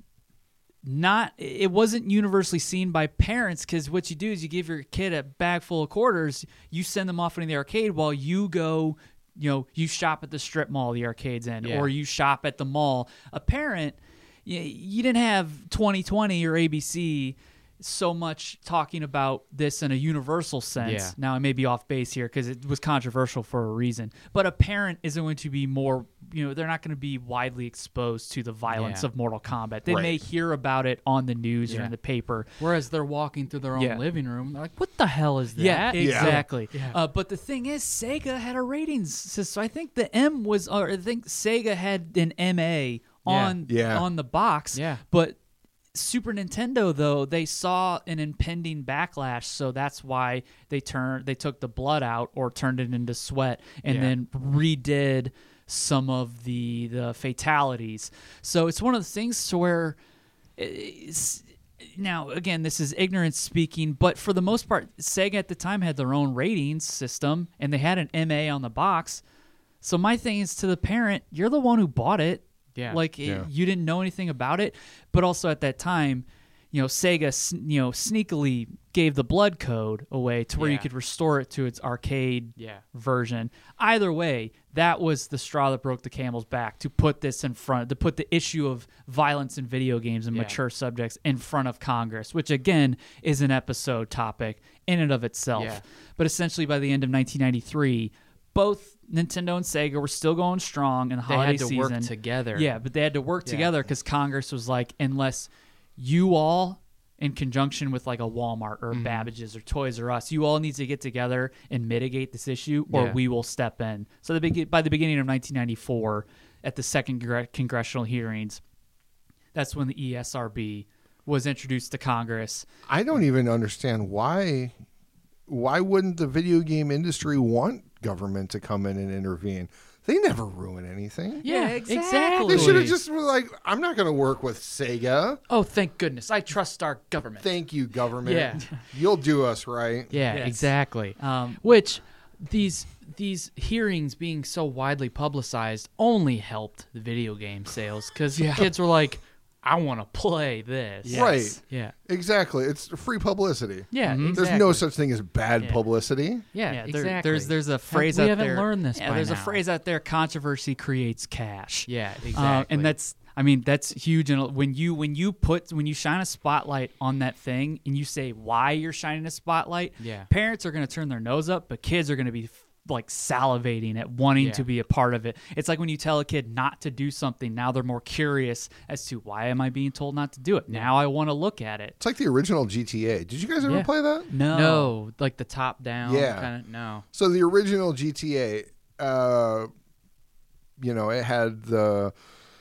not it wasn't universally seen by parents, because what you do is you give your kid a bag full of quarters, you send them off into the arcade while you go, you know, you shop at the strip mall the arcade's in, Yeah. or you shop at the mall. A parent, you, you didn't have twenty twenty or A B C so much talking about this in a universal sense. Yeah. Now I may be off base here because it was controversial for a reason, but a parent isn't going to be more, you know, they're not going to be widely exposed to the violence Yeah. of Mortal Kombat. They Right. may hear about it on the news or Yeah. in the paper. Whereas they're walking through their own Yeah. living room, they're like, "What the hell is that?" Yeah, exactly. Yeah. Uh, but the thing is, Sega had a ratings system. So I think the M was, or I think Sega had an M A on Yeah. on the box. Yeah. But Super Nintendo, though, they saw an impending backlash, so that's why they turned they took the blood out or turned it into sweat, and Yeah. then redid some of the the fatalities. So it's one of the things to where it's, now again, this is ignorance speaking, but for the most part, Sega at the time had their own ratings system, and they had an M A on the box. So my thing is to the parent, you're the one who bought it. Yeah. Like it- Yeah. you didn't know anything about it, but also at that time, you know, Sega, s- you know, sneakily gave the blood code away to where you Yeah. could restore it to its arcade Yeah. version. Either way, that was the straw that broke the camel's back to put this in front, to put the issue of violence in video games and Yeah. mature subjects in front of Congress, which again is an episode topic in and of itself. Yeah. But essentially, by the end of nineteen ninety-three, both Nintendo and Sega were still going strong in the They holiday had to season. work together. Yeah, but they had to work Yeah. together because Congress was like, unless you all, in conjunction with like a Walmart or Mm-hmm. Babbage's or Toys R Us, you all need to get together and mitigate this issue, or Yeah. we will step in. So the big, by the beginning of nineteen ninety-four, at the second congre- congressional hearings, that's when the E S R B was introduced to Congress. I don't even understand why. Why wouldn't the video game industry want government to come in and intervene? They never ruin anything. Yeah, Yeah, exactly. They should have just been like, I'm not going to work with Sega. Oh, thank goodness! I trust our government. Thank you, government. Yeah. You'll do us right. Yeah, Yes. exactly. Um, Which these these hearings being so widely publicized only helped the video game sales because kids were like, "I want to play this." Yes. Right. Yeah. Exactly. It's free publicity. Yeah. Mhm. There's no such thing as bad Yeah. publicity. Yeah. Yeah, there- exactly. there's there's a phrase we out haven't there. learned this. Yeah, by there's now. a phrase out there: controversy creates cash. Yeah. Uh, Exactly. and that's, I mean, that's huge. And when you when you put when you shine a spotlight on that thing and you say why you're shining a spotlight, Yeah. parents are going to turn their nose up, but kids are going to be like salivating at wanting Yeah. to be a part of it. It's like when you tell a kid not to do something, now they're more curious as to why am I being told not to do it. Now I want to look at it. It's like the original G T A. Did you guys ever Yeah. play that? No, no, like the top down. Yeah. Kind of no. So the original G T A, uh, you know, it had the.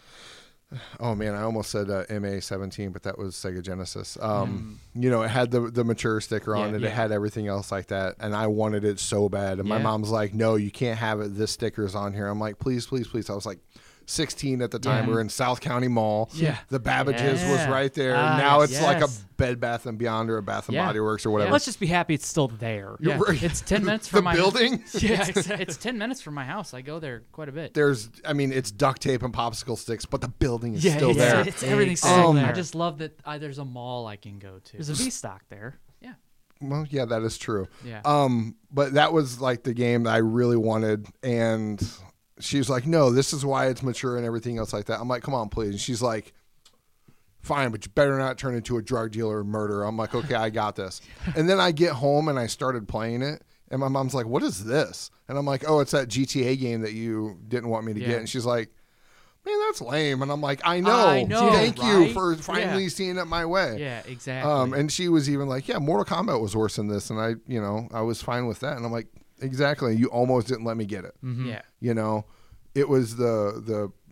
Oh man, I almost said uh, M A seventeen, but that was Sega Genesis. Um, You know, it had the the mature sticker on Yeah, it. yeah. It had everything else like that, and I wanted it so bad. And my Yeah. mom's like, "No, you can't have it. This sticker's on here." I'm like, "Please, please, please." I was like sixteen at the time. Yeah. We were in South County Mall. Yeah. The Babbage's was Yeah. right there. Ah, now yes. it's like a Yes. Bed Bath and Beyond or a Bath and Yeah. Body Works or whatever. Let's just be happy it's still there. Yeah. right. It's ten minutes the from my building. Yeah, it's, it's ten minutes from my house. I go there quite a bit. There's, I mean, it's duct tape and popsicle sticks, but the building is Yeah, still it's- there. it's- everything's Exactly. still Um, there. I just love that I, there's a mall I can go to. There's a V stock there. yeah. Well, yeah, that is true. Yeah. Um, but that was like the game that I really wanted, and she's like, "No, this is why it's mature and everything else like that." I'm like, "Come on, please." And she's like, "Fine, but you better not turn into a drug dealer or murderer." I'm like, "Okay, I got this." And then I get home and I started playing it, and my mom's like, "What is this?" And I'm like, "Oh, it's that G T A game that you didn't want me to Yeah. get." And she's like, "Man, that's lame." And I'm like, "I know. I know, Thank you right? for finally Yeah. seeing it my way." Yeah, exactly. Um, and she was even like, "Yeah, Mortal Kombat was worse than this," and I, you know, I was fine with that. And I'm like, "Exactly. You almost didn't let me get it. yeah. You know, it was the the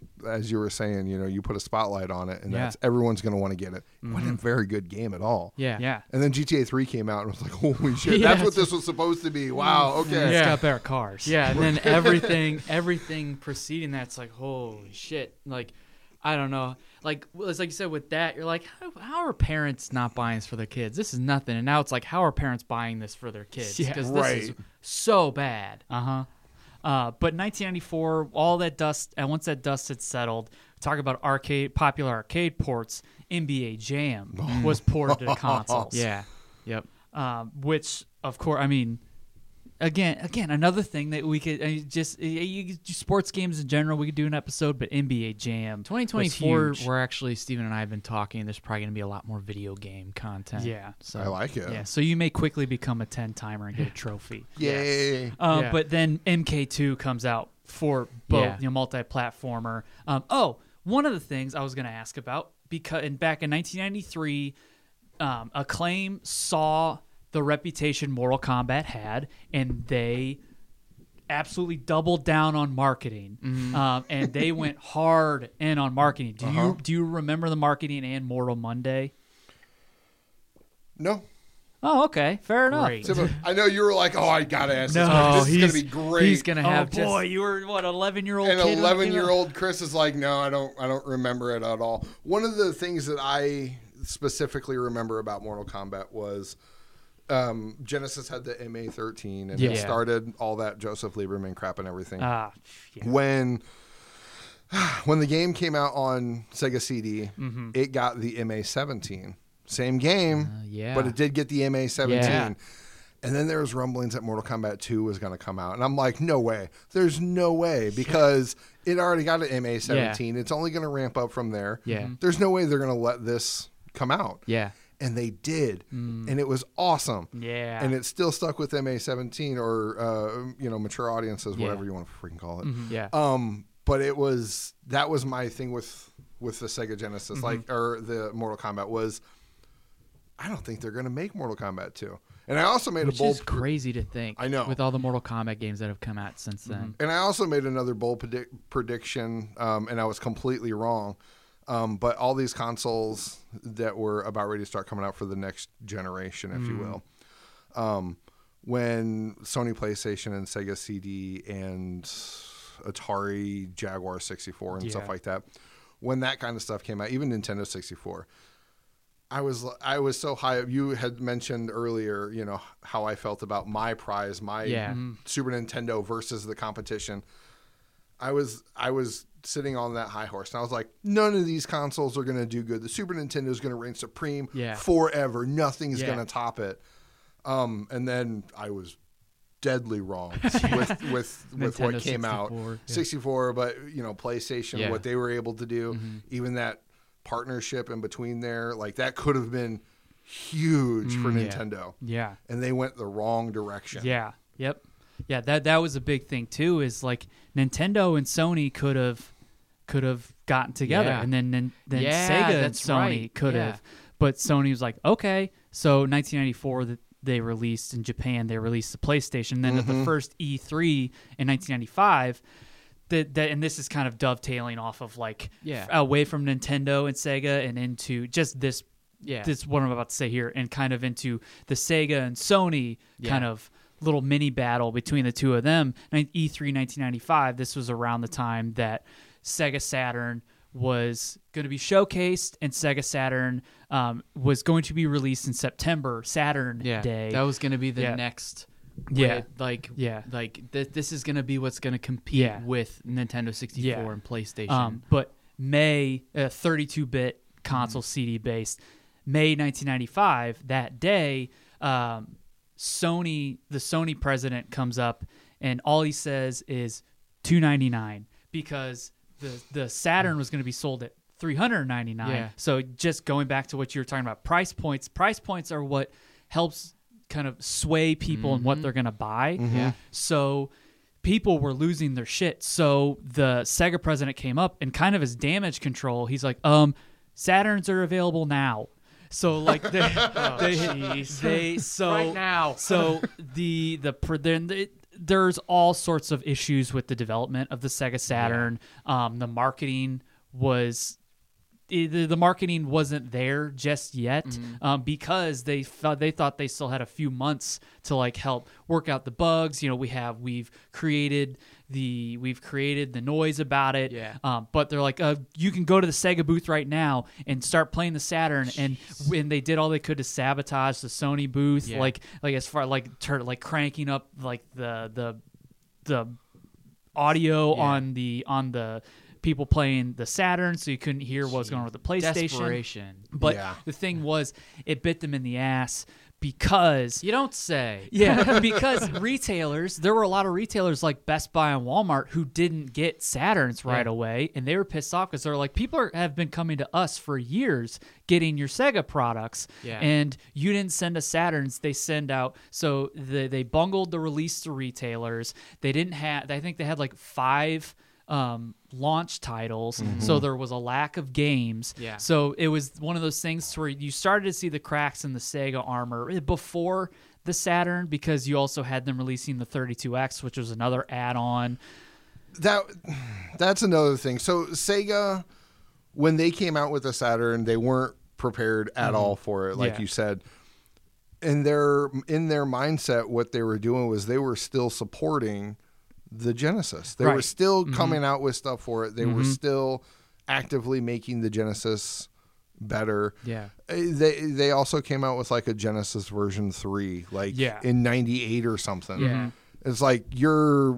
as you were saying, you know, you put a spotlight on it, and Yeah. that's everyone's going to want to get it. It wasn't a very good game at all. Yeah. Yeah. And then G T A three came out, and I was like, holy shit, Yeah. that's what this was supposed to be. Wow, okay. It's Yeah. got better cars. Yeah, and then everything, everything preceding that's like, holy shit! Like, I don't know. Like, well, it's like you said with that, you're like, how, how are parents not buying this for their kids? This is nothing. And now it's like, how are parents buying this for their kids? Yeah, Because right. this is so bad. Uh-huh. Uh But nineteen ninety-four, all that dust, and once that dust had settled, talk about arcade, popular arcade ports. N B A Jam was ported to consoles. Yeah. Yep. Um, which, of course, I mean, again, again, another thing that we could uh, just uh, you, you, sports games in general. We could do an episode, but N B A Jam, twenty was twenty-four, huge. we're actually, Steven and I have been talking. There's probably going to be a lot more video game content. Yeah. So I like it. yeah. So you may quickly become a ten timer and get a trophy. Yay. Um, Yeah. But then M K two comes out for both, Yeah. you know, multi-platformer. Um, oh, one of the things I was going to ask about, because in, back in nineteen ninety-three, um, Acclaim saw the reputation Mortal Kombat had, and they absolutely doubled down on marketing. Um, and they went hard in on marketing. Do Uh-huh. you do you remember the marketing and Mortal Monday? No. Oh, okay, fair enough. Great. So, I know you were like, oh, I got to ask this. No, question. This is going he's to be great. He's going to Oh have boy, just you were what, eleven year old and kid? when it came out? eleven year old Chris is like, no, I don't, I don't remember it at all. One of the things that I specifically remember about Mortal Kombat was um, Genesis had the M A thirteen, and it Yeah. started all that Joseph Lieberman crap and everything. Ah, yeah. When when the game came out on Sega C D, Mm-hmm. it got the M A seventeen. Same game, Uh, yeah. but it did get the M A seventeen. Yeah. And then there was rumblings that Mortal Kombat two was going to come out. And I'm like, no way. There's no way because it already got an M A seventeen. It's only going to ramp up from there. Yeah. There's no way they're going to let this come out. Yeah. And they did. And it was awesome. Yeah. And it still stuck with M A seventeen or, uh, you know, mature audiences, Yeah. whatever you want to freaking call it. Yeah. Um, but it was, that was my thing with, with the Sega Genesis, Mm-hmm. like, or the Mortal Kombat was, I don't think they're going to make Mortal Kombat two. And I also made Which a bold is crazy to think. I know. With all the Mortal Kombat games that have come out since then. And I also made another bold predict- prediction, um, and I was completely wrong. Um, but all these consoles that were about ready to start coming out for the next generation, if you will, um, when Sony PlayStation and Sega C D and Atari Jaguar sixty-four and Yeah. stuff like that, when that kind of stuff came out, even Nintendo sixty-four, I was I was so high up. You had mentioned earlier, you know, how I felt about my prize, my Yeah. Super Nintendo versus the competition. I was I was sitting on that high horse, and I was like, none of these consoles are going to do good. The Super Nintendo is going to reign supreme Yeah. forever. Nothing's Yeah. going to top it. Um, and then I was deadly wrong with with with what Nintendo came out. sixty-four, yeah. sixty-four, but you know, PlayStation, Yeah. what they were able to do, even that partnership in between there, like that could have been huge for Mm, yeah. Nintendo. yeah. And they went the wrong direction. Yeah. Yep. Yeah, that that was a big thing too. Is like Nintendo and Sony could have could have gotten together, Yeah. and then then, then Yeah, Sega and that's Sony right. could Yeah. have, but Sony was like, okay. So nineteen ninety-four, that they released in Japan, they released the PlayStation. Then at the first E three in nineteen ninety-five. That, that and this is kind of dovetailing off of like Yeah. f- away from Nintendo and Sega and into just this Yeah. this is what I'm about to say here, and kind of into the Sega and Sony Yeah. kind of little mini battle between the two of them. Nin- E three nineteen ninety-five, this was around the time that Sega Saturn was going to be showcased, and Sega Saturn um, was going to be released in September, Saturn Yeah. Day. That was going to be the Yeah. next. Yeah. way- Like. Yeah. Like th- this is going to be what's going to compete Yeah. with Nintendo sixty-four Yeah. and PlayStation. Um, but May, uh, thirty-two bit console C D based, May nineteen ninety-five, that day, um, Sony, the Sony president comes up, and all he says is two ninety-nine, because the the Saturn was going to be sold at three ninety-nine. Yeah. So just going back to what you were talking about, price points. Price points are what helps kind of sway people and what they're going to buy. Yeah. So people were losing their shit. So the Sega president came up, and kind of as damage control, he's like, um, Saturns are available now. So like they, they, they so Right now. so the the pr- then the, there's all sorts of issues with the development of the Sega Saturn. Yeah. Um, the marketing was. The, the marketing wasn't there just yet mm-hmm. um, because they thought they thought they still had a few months to like help work out the bugs. You know, we have we've created the we've created the noise about it. Yeah. Um, but they're like, uh, you can go to the Sega booth right now and start playing the Saturn, Jeez. and and they did all they could to sabotage the Sony booth, yeah. like like as far like tur- like cranking up like the the the audio yeah. on the on the. people playing the Saturn, so you couldn't hear what was going on with the PlayStation. Desperation. But yeah. the thing was, it bit them in the ass because... You don't say. Yeah, because retailers, there were a lot of retailers like Best Buy and Walmart who didn't get Saturns right yeah. away, and they were pissed off because they're like, people are, have been coming to us for years getting your Sega products, yeah. and you didn't send us Saturns. They send out... So they, they bungled the release to retailers. They didn't have... I think they had like five... Um, launch titles, mm-hmm. so there was a lack of games. Yeah. So it was one of those things where you started to see the cracks in the Sega armor before the Saturn, because you also had them releasing the thirty-two X, which was another add-on. That that's another thing. So Sega, when they came out with the Saturn, they weren't prepared at mm-hmm. all for it, like yeah. you said. In their in their mindset, what they were doing was they were still supporting the Genesis. They right. were still mm-hmm. coming out with stuff for it. They mm-hmm. were still actively making the Genesis better. Yeah. They they also came out with like a Genesis version three, like yeah. in ninety-eight or something. Yeah. It's like your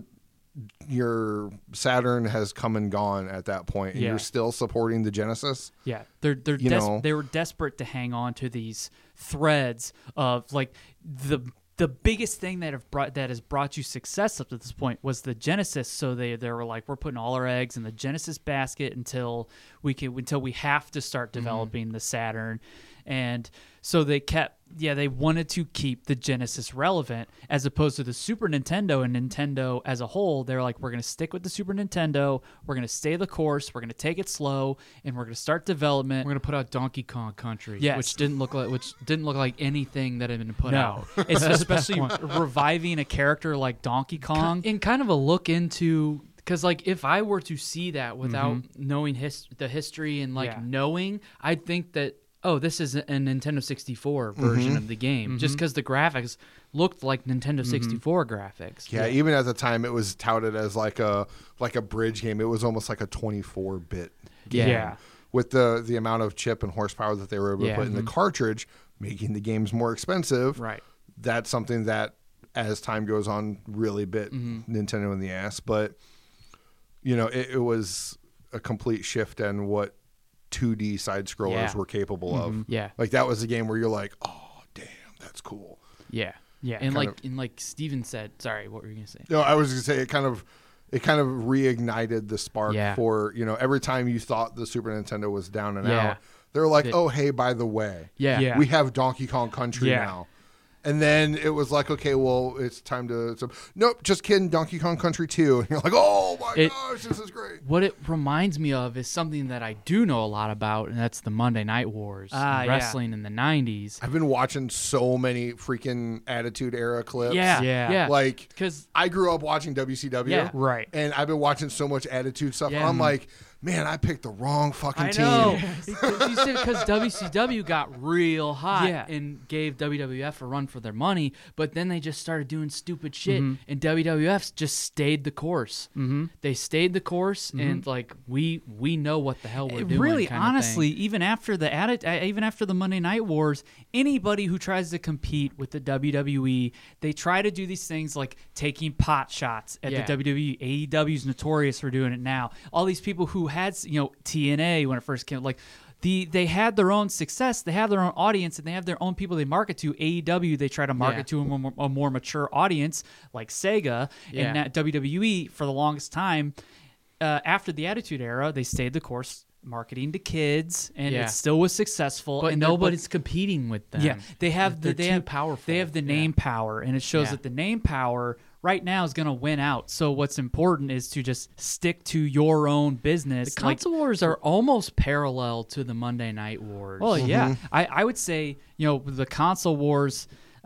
your Saturn has come and gone at that point, and yeah. you're still supporting the Genesis. Yeah, they're they're you des- know? they were desperate to hang on to these threads of like the. The biggest thing that have brought that has brought you success up to this point was the Genesis. So they they were like, we're putting all our eggs in the Genesis basket until we can until we have to start developing mm-hmm. the Saturn, and so they kept yeah they wanted to keep the Genesis relevant as opposed to the Super Nintendo and Nintendo as a whole. They're like, we're going to stick with the Super Nintendo, we're going to stay the course, we're going to take it slow, and we're going to start development. We're going to put out Donkey Kong Country, yes. which didn't look like which didn't look like anything that had been put no. out. It's especially reviving a character like Donkey Kong and kind of a look into, because like if I were to see that without mm-hmm. knowing his, the history and like yeah. knowing, I'd think that, oh, this is a Nintendo sixty-four version mm-hmm. of the game, mm-hmm. just because the graphics looked like Nintendo sixty-four mm-hmm. graphics. Yeah, yeah, even at the time, it was touted as like a like a bridge game. It was almost like a twenty-four bit game. Yeah. With the the amount of chip and horsepower that they were able Yeah. to put in the cartridge, making the games more expensive. Right. That's something that, as time goes on, really bit mm-hmm. Nintendo in the ass. But, you know, it, it was a complete shift in what two D side-scrollers Yeah. were capable Mm-hmm. of. Yeah. Like, that was a game where you're like, oh, damn, that's cool. Yeah. Yeah. And kind like of- and like Steven said, sorry, what were you gonna say? No, I was going to say it kind of it kind of reignited the spark Yeah. for, you know, every time you thought the Super Nintendo was down and Yeah. out, they're like, It- oh, hey, by the way, Yeah. Yeah. we have Donkey Kong Country Yeah. now. And then it was like, okay, well, it's time to. So, nope, just kidding. Donkey Kong Country two. And you're like, oh my It- gosh, this is great. What it reminds me of is something that I do know a lot about, and that's the Monday Night Wars, Ah, and yeah. wrestling in the nineties. I've been watching so many freaking Attitude Era clips. Yeah, Yeah. yeah. Like, Because I grew up watching W C W. Yeah. Right. And I've been watching so much Attitude stuff. Yeah. I'm like, man, I picked the wrong fucking I team. know. Because W C W got real hot Yeah. and gave W W F a run for their money, but then they just started doing stupid shit, Mm-hmm. and W W F just stayed the course. Mm-hmm. They stayed the course, and like we we know what the hell we're doing. Really, kind of honestly, thing. even after the atti- uh, even after the Monday Night Wars, anybody who tries to compete with the W W E, they try to do these things like taking pot shots at Yeah. the W W E. A E W's notorious for doing it now. All these people who had, you know, T N A when it first came, like. The, they had their own success, they have their own audience, and they have their own people they market to. A E W, they try to market Yeah. to a more, a more mature audience like Sega, Yeah. and that W W E for the longest time. Uh, after the Attitude Era, they stayed the course, marketing to kids, and Yeah. it still was successful. but and they're- nobody's competing with them. yeah, they have the They're they too have powerful. They have the Yeah. name power, and it shows Yeah. that the name power right now is going to win out. So what's important is to just stick to your own business. The console wars are almost parallel to the Monday Night Wars. Well, yeah, Mm-hmm. I, I would say, you know, the console wars.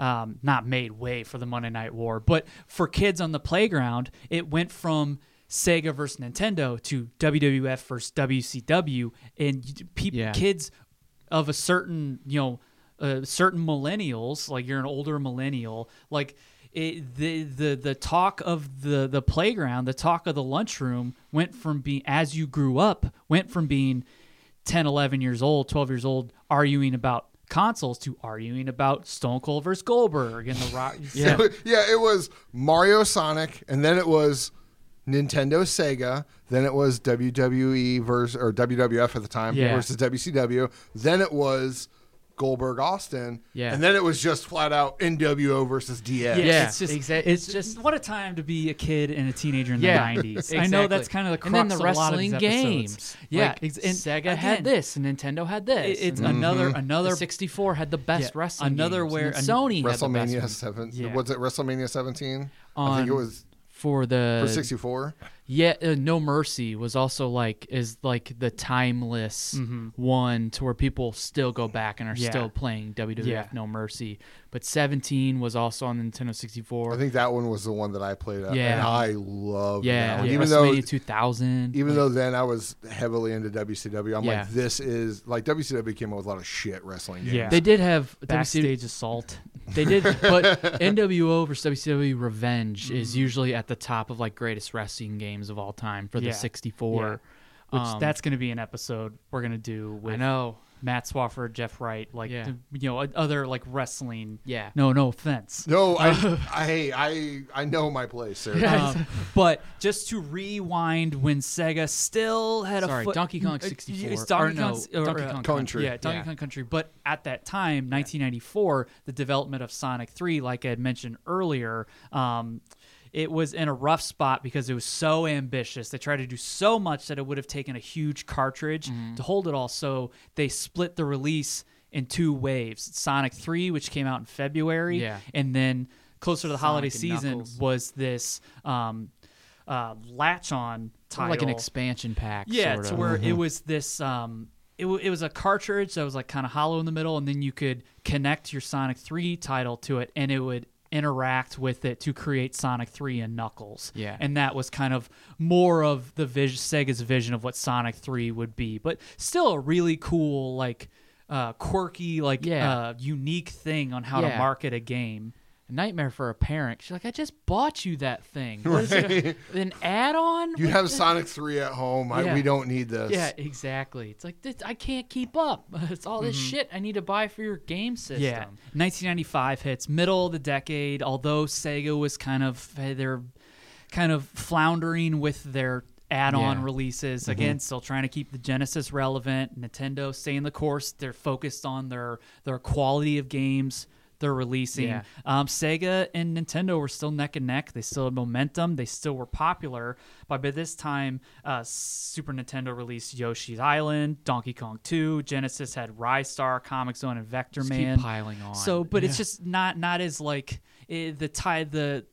um, not made way for the Monday Night War, but for kids on the playground, it went from Sega versus Nintendo to W W F versus W C W, and people, Yeah. kids of a certain, you know, uh, certain millennials, like you're an older millennial, like it, the the the talk of the the playground, the talk of the lunchroom went from being, as you grew up, went from being ten, eleven years old, twelve years old, arguing about consoles to arguing about Stone Cold versus Goldberg and the Rock. Yeah. yeah, it was Mario, Sonic, and then it was Nintendo, Sega. Then it was W W E versus or W W F at the time Yeah. versus W C W. Then it was Goldberg, Austin. Yeah. And then it was just flat out N W O versus D X. Yeah, it's just exa- it's it's just just- what a time to be a kid and a teenager in Yeah, the nineties. I know that's kind of the crux and then the of a lot of wrestling these episodes. games. Yeah, like, ex- and Sega again, had this, and Nintendo had this. it- It's and another Mm-hmm. another the sixty-four had the best Yeah, wrestling another games, where- and an- Sony had the best WrestleMania ones. seven. Yeah. Was it WrestleMania seventeen? I On- think it was for the for sixty-four. Yeah, uh, No Mercy was also like is like the timeless one to where people still go back and are Yeah. still playing W W F Yeah. No Mercy. But seventeen was also on the Nintendo sixty-four. I think that one was the one that I played at. Yeah. And I loved yeah, that one. yeah. Even though WrestleMania two thousand. even though then I was heavily into W C W, I'm Yeah. like, this is like W C W came out with a lot of shit wrestling games. Yeah. They did have W C W backstage assault. They did, but N W O versus W C W Revenge Mm-hmm. is usually at the top of like greatest wrestling games of all time for the Yeah. sixty-four. Which Um, that's going to be an episode we're going to do with I know. Matt Swafford, Jeff Wright, like Yeah. the- you know other like wrestling. Yeah. No, no offense. No, I, I, hey, I, I know my place, sir. Um, but just to rewind, when Sega still had Sorry, a foot, Donkey Kong uh, sixty-four. it's Donkey Or no, Kong, or, Donkey uh, Kong Country. Yeah, Donkey Yeah. Kong Country. But at that time, nineteen ninety-four, the development of Sonic three, like I had mentioned earlier, um, it was in a rough spot because it was so ambitious. They tried to do so much that it would have taken a huge cartridge Mm-hmm. to hold it all. So they split the release in two waves. Sonic three, which came out in February, Yeah. and then closer to the holiday Sonic and season Knuckles. was this um, uh, latch-on title. Like an expansion pack. Yeah, sort to of. where it was this. Um, it, w- it was a cartridge that was like kind of hollow in the middle, and then you could connect your Sonic three title to it, and it would interact with it to create Sonic three and Knuckles. Yeah. and that was kind of more of the vis- Sega's vision of what Sonic three would be, but still a really cool, like uh, quirky, like Yeah. uh, unique thing on how to Yeah. market a game. Nightmare for a parent. She's like, I just bought you that thing. What is it? An add-on? You What have the- Sonic three at home. I, Yeah. we don't need this. Yeah, exactly. It's like this, I can't keep up. It's all this shit I need to buy for your game system. Yeah, nineteen ninety-five hits, middle of the decade. Although Sega was kind of they're kind of floundering with their add-on Yeah. releases. Again, still trying to keep the Genesis relevant. Nintendo staying the course. They're focused on their their quality of games they're releasing. Yeah. Um, Sega and Nintendo were still neck and neck. They still had momentum. They still were popular. But by this time, uh, Super Nintendo released Yoshi's Island, Donkey Kong two. Genesis had Rise Star, Comic Zone, and Vector Just Man. keep piling on. So, but it's Yeah. just not not as like eh, the ti- the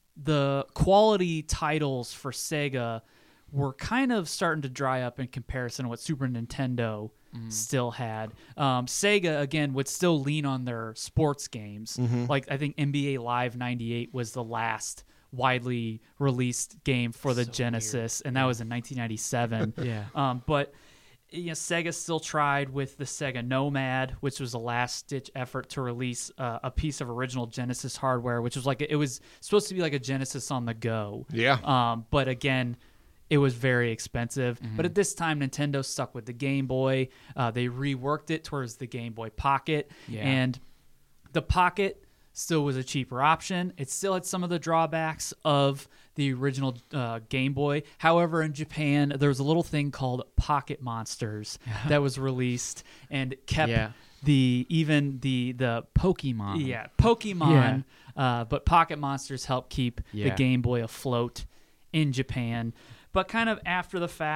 the quality titles for Sega were kind of starting to dry up in comparison to what Super Nintendo Mm-hmm. still had. Um, Sega again would still lean on their sports games. Mm-hmm. Like I think N B A Live ninety-eight was the last widely released game for the So Genesis, and that was in nineteen ninety-seven. Yeah. Um, but you know, Sega still tried with the Sega Nomad, which was a last-ditch effort to release uh, a piece of original Genesis hardware, which was like it was supposed to be like a Genesis on the go. Yeah. Um, but again, it was very expensive. Mm-hmm. But at this time, Nintendo stuck with the Game Boy. Uh, they reworked it towards the Game Boy Pocket, Yeah. and the Pocket still was a cheaper option. It still had some of the drawbacks of the original uh, Game Boy. However, in Japan, there was a little thing called Pocket Monsters that was released and kept Yeah. the even the the Pokemon. yeah Pokemon, Uh, but Pocket Monsters helped keep the Yeah. Game Boy afloat in Japan. But kind of after the fact,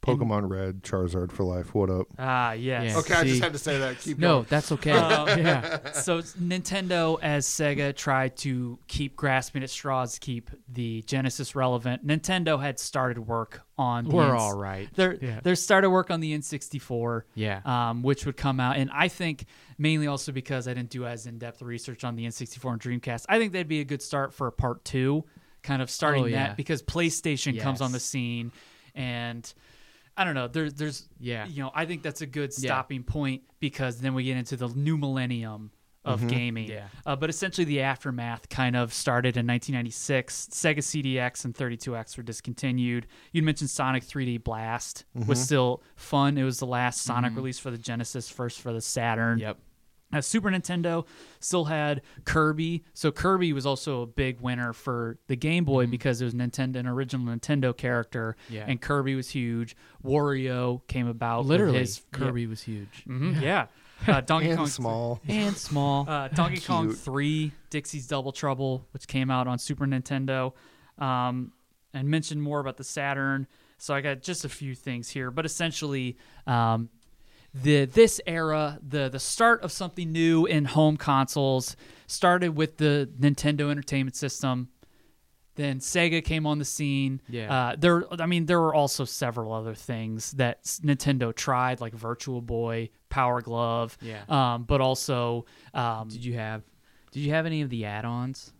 Pokemon Red, Charizard for life. What up? Ah, yes. Yeah. Okay, I just See- had to say that. Keep No, going. that's okay. Um, yeah. So it's Nintendo, as Sega tried to keep grasping at straws to keep the Genesis relevant, Nintendo had started work on the We're N- all right. They're, Yeah. they're started work on the N sixty-four, Yeah. um, which would come out. And I think mainly also because I didn't do as in-depth research on the N sixty-four and Dreamcast, I think that'd be a good start for a part two, kind of starting Oh, yeah. that because PlayStation comes on the Yes. scene, and I don't know. There, there's, Yeah. you know, I think that's a good Yeah. stopping point because then we get into the new millennium of gaming. Yeah. Uh, but essentially, the aftermath kind of started in nineteen ninety-six. Sega C D X and thirty-two X were discontinued. You mentioned Sonic three D Blast was still fun. It was the last Sonic release for the Genesis, first for the Saturn. Yep. Uh, Super Nintendo still had Kirby, so Kirby was also a big winner for the Game Boy because it was Nintendo, an original Nintendo character, Yeah. and Kirby was huge. Wario came about, with Literally, his Kirby was huge. Mhm, yeah. Uh, Donkey And Kong small. And small. uh, Donkey Kong Cute. three, Dixie's Double Trouble, which came out on Super Nintendo, um, and mentioned more about the Saturn. So I got just a few things here, but essentially, um, the this era, the the start of something new in home consoles, started with the Nintendo Entertainment System. Then Sega came on the scene. Yeah. Uh, there, I mean, there were also several other things that s- Nintendo tried, like Virtual Boy, Power Glove. Yeah. Um, but also, um, Did you have Did you have any of the add-ons?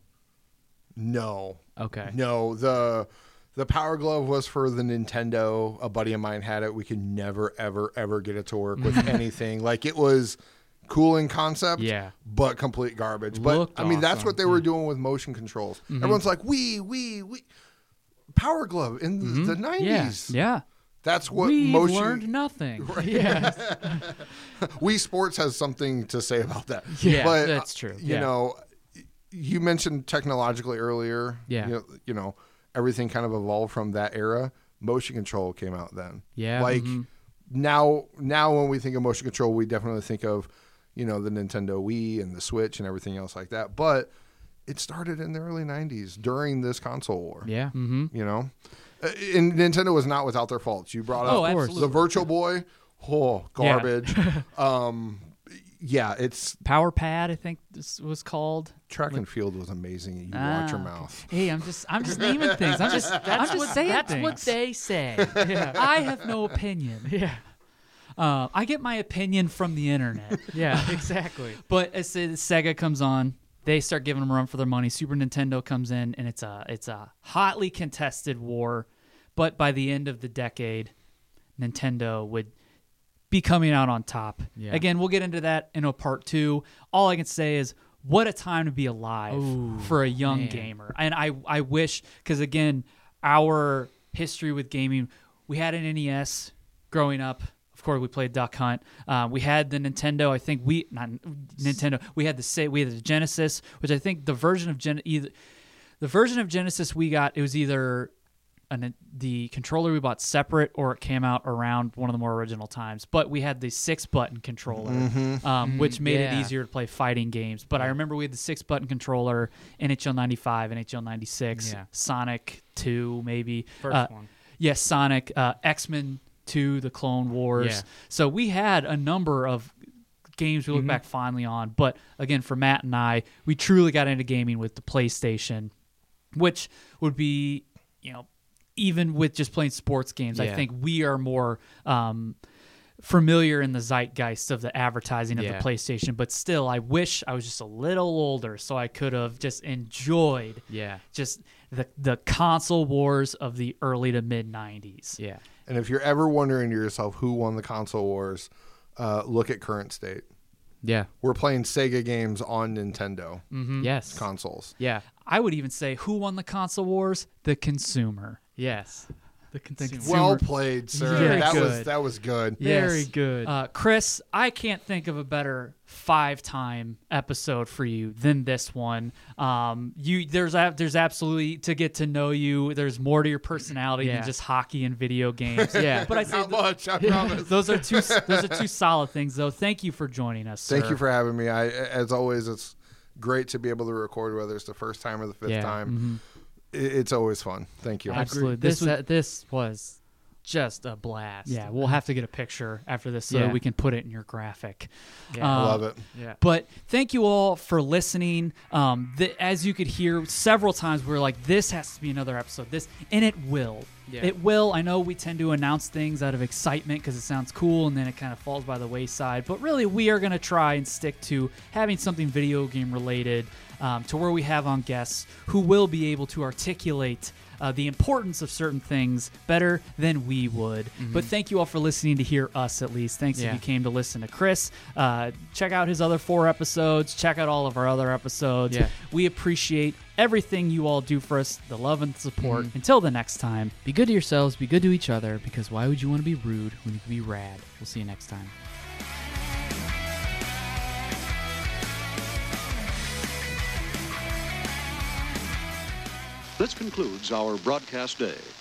No. Okay. No, the the Power Glove was for the Nintendo. A buddy of mine had it. We could never, ever, ever get it to work with anything. Like, it was cool in concept, Yeah. but complete garbage. But Looked I mean, that's awesome. what they were doing with motion controls. Everyone's like, "We, we, we." Power Glove in the nineties. yeah. That's what We've motion. learned nothing. Yeah. Wii Sports has something to say about that. Yeah, but, that's true. uh, You Yeah. know, you mentioned technologically earlier. Yeah. You know, you know, everything kind of evolved from that era. Motion control came out then. Yeah. Like Mm-hmm. now, now when we think of motion control, we definitely think of, you know, the Nintendo Wii and the Switch and everything else like that. But it started in the early nineties during this console war. Yeah. Mm-hmm. You know, Uh, and Nintendo was not without their faults. You brought up Oh, absolutely. the Virtual Boy. Oh, garbage. um, yeah, it's Power Pad, I think this was called. track and field was amazing. You Ah, watch your okay. mouth. Hey, I'm just, I'm just naming things. I'm just, I'm That's just what saying That's things. what they say. Yeah. I have no opinion. Yeah. Uh, I get my opinion from the internet. Yeah. Exactly. But as soon as Sega comes on, they start giving them a run for their money. Super Nintendo comes in, and it's a it's a hotly contested war. But by the end of the decade, Nintendo would be coming out on top. Yeah. Again, we'll get into that in a part two. All I can say is, what a time to be alive Ooh, for a young man. gamer. And I I wish, because again, our history with gaming, we had an N E S growing up. Of course, we played Duck Hunt. Uh, we had the Nintendo. I think we not Nintendo. We had the say we had the Genesis, which I think the version of Gen either the version of Genesis we got. It was either an, the controller we bought separate, or it came out around one of the more original times. But we had the six button controller, um, which made it yeah. easier to play fighting games. But I remember we had the six button controller, N H L ninety-five, N H L ninety-six, Yeah. Sonic two, maybe First Uh, one. Yes, Sonic, uh, X-Men two, The Clone Wars. Yeah. So we had a number of games we look back fondly on. But again, for Matt and I, we truly got into gaming with the PlayStation, which would be, you know, even with just playing sports games, I Yeah. think we are more um, familiar in the zeitgeist of the advertising of Yeah. the PlayStation. But still, I wish I was just a little older so I could have just enjoyed Yeah. just the the console wars of the early to mid nineties. Yeah. And if you're ever wondering to yourself who won the console wars, uh, look at current state. Yeah. We're playing Sega games on Nintendo Yes. consoles. Yeah. I would even say, who won the console wars? The consumer. Yes. The consumer. Well played, sir. Very that was good. that was good. Very Yes. good. Uh, Chris, I can't think of a better five-time episode for you than this one. Um, you there's a, there's absolutely to get to know you. There's more to your personality Yeah. than just hockey and video games. Yeah. but I say Not much, I promise. those are two those are two solid things, though. Thank you for joining us. Thank sir. you for having me. I, as always, it's great to be able to record, whether it's the first time or the fifth Yeah. time. It, it's always fun. Thank you. Absolutely. This This was- uh, this was just a blast. Yeah, we'll have to get a picture after this so Yeah. that we can put it in your graphic. Yeah. Um, Love it. Yeah. But thank you all for listening. Um, the, as you could hear several times, we we're like, this has to be another episode. This, and it will. Yeah. It will. I know we tend to announce things out of excitement because it sounds cool, and then it kind of falls by the wayside. But really, we are going to try and stick to having something video game related, um, to where we have on guests who will be able to articulate Uh, the importance of certain things better than we would. But thank you all for listening to hear us, at least. Thanks Yeah. if you came to listen to Chris. Uh, check out his other four episodes. Check out all of our other episodes. Yeah. We appreciate everything you all do for us, the love and support. Until the next time. Be good to yourselves. Be good to each other, because why would you want to be rude when you can be rad? We'll see you next time. This concludes our broadcast day.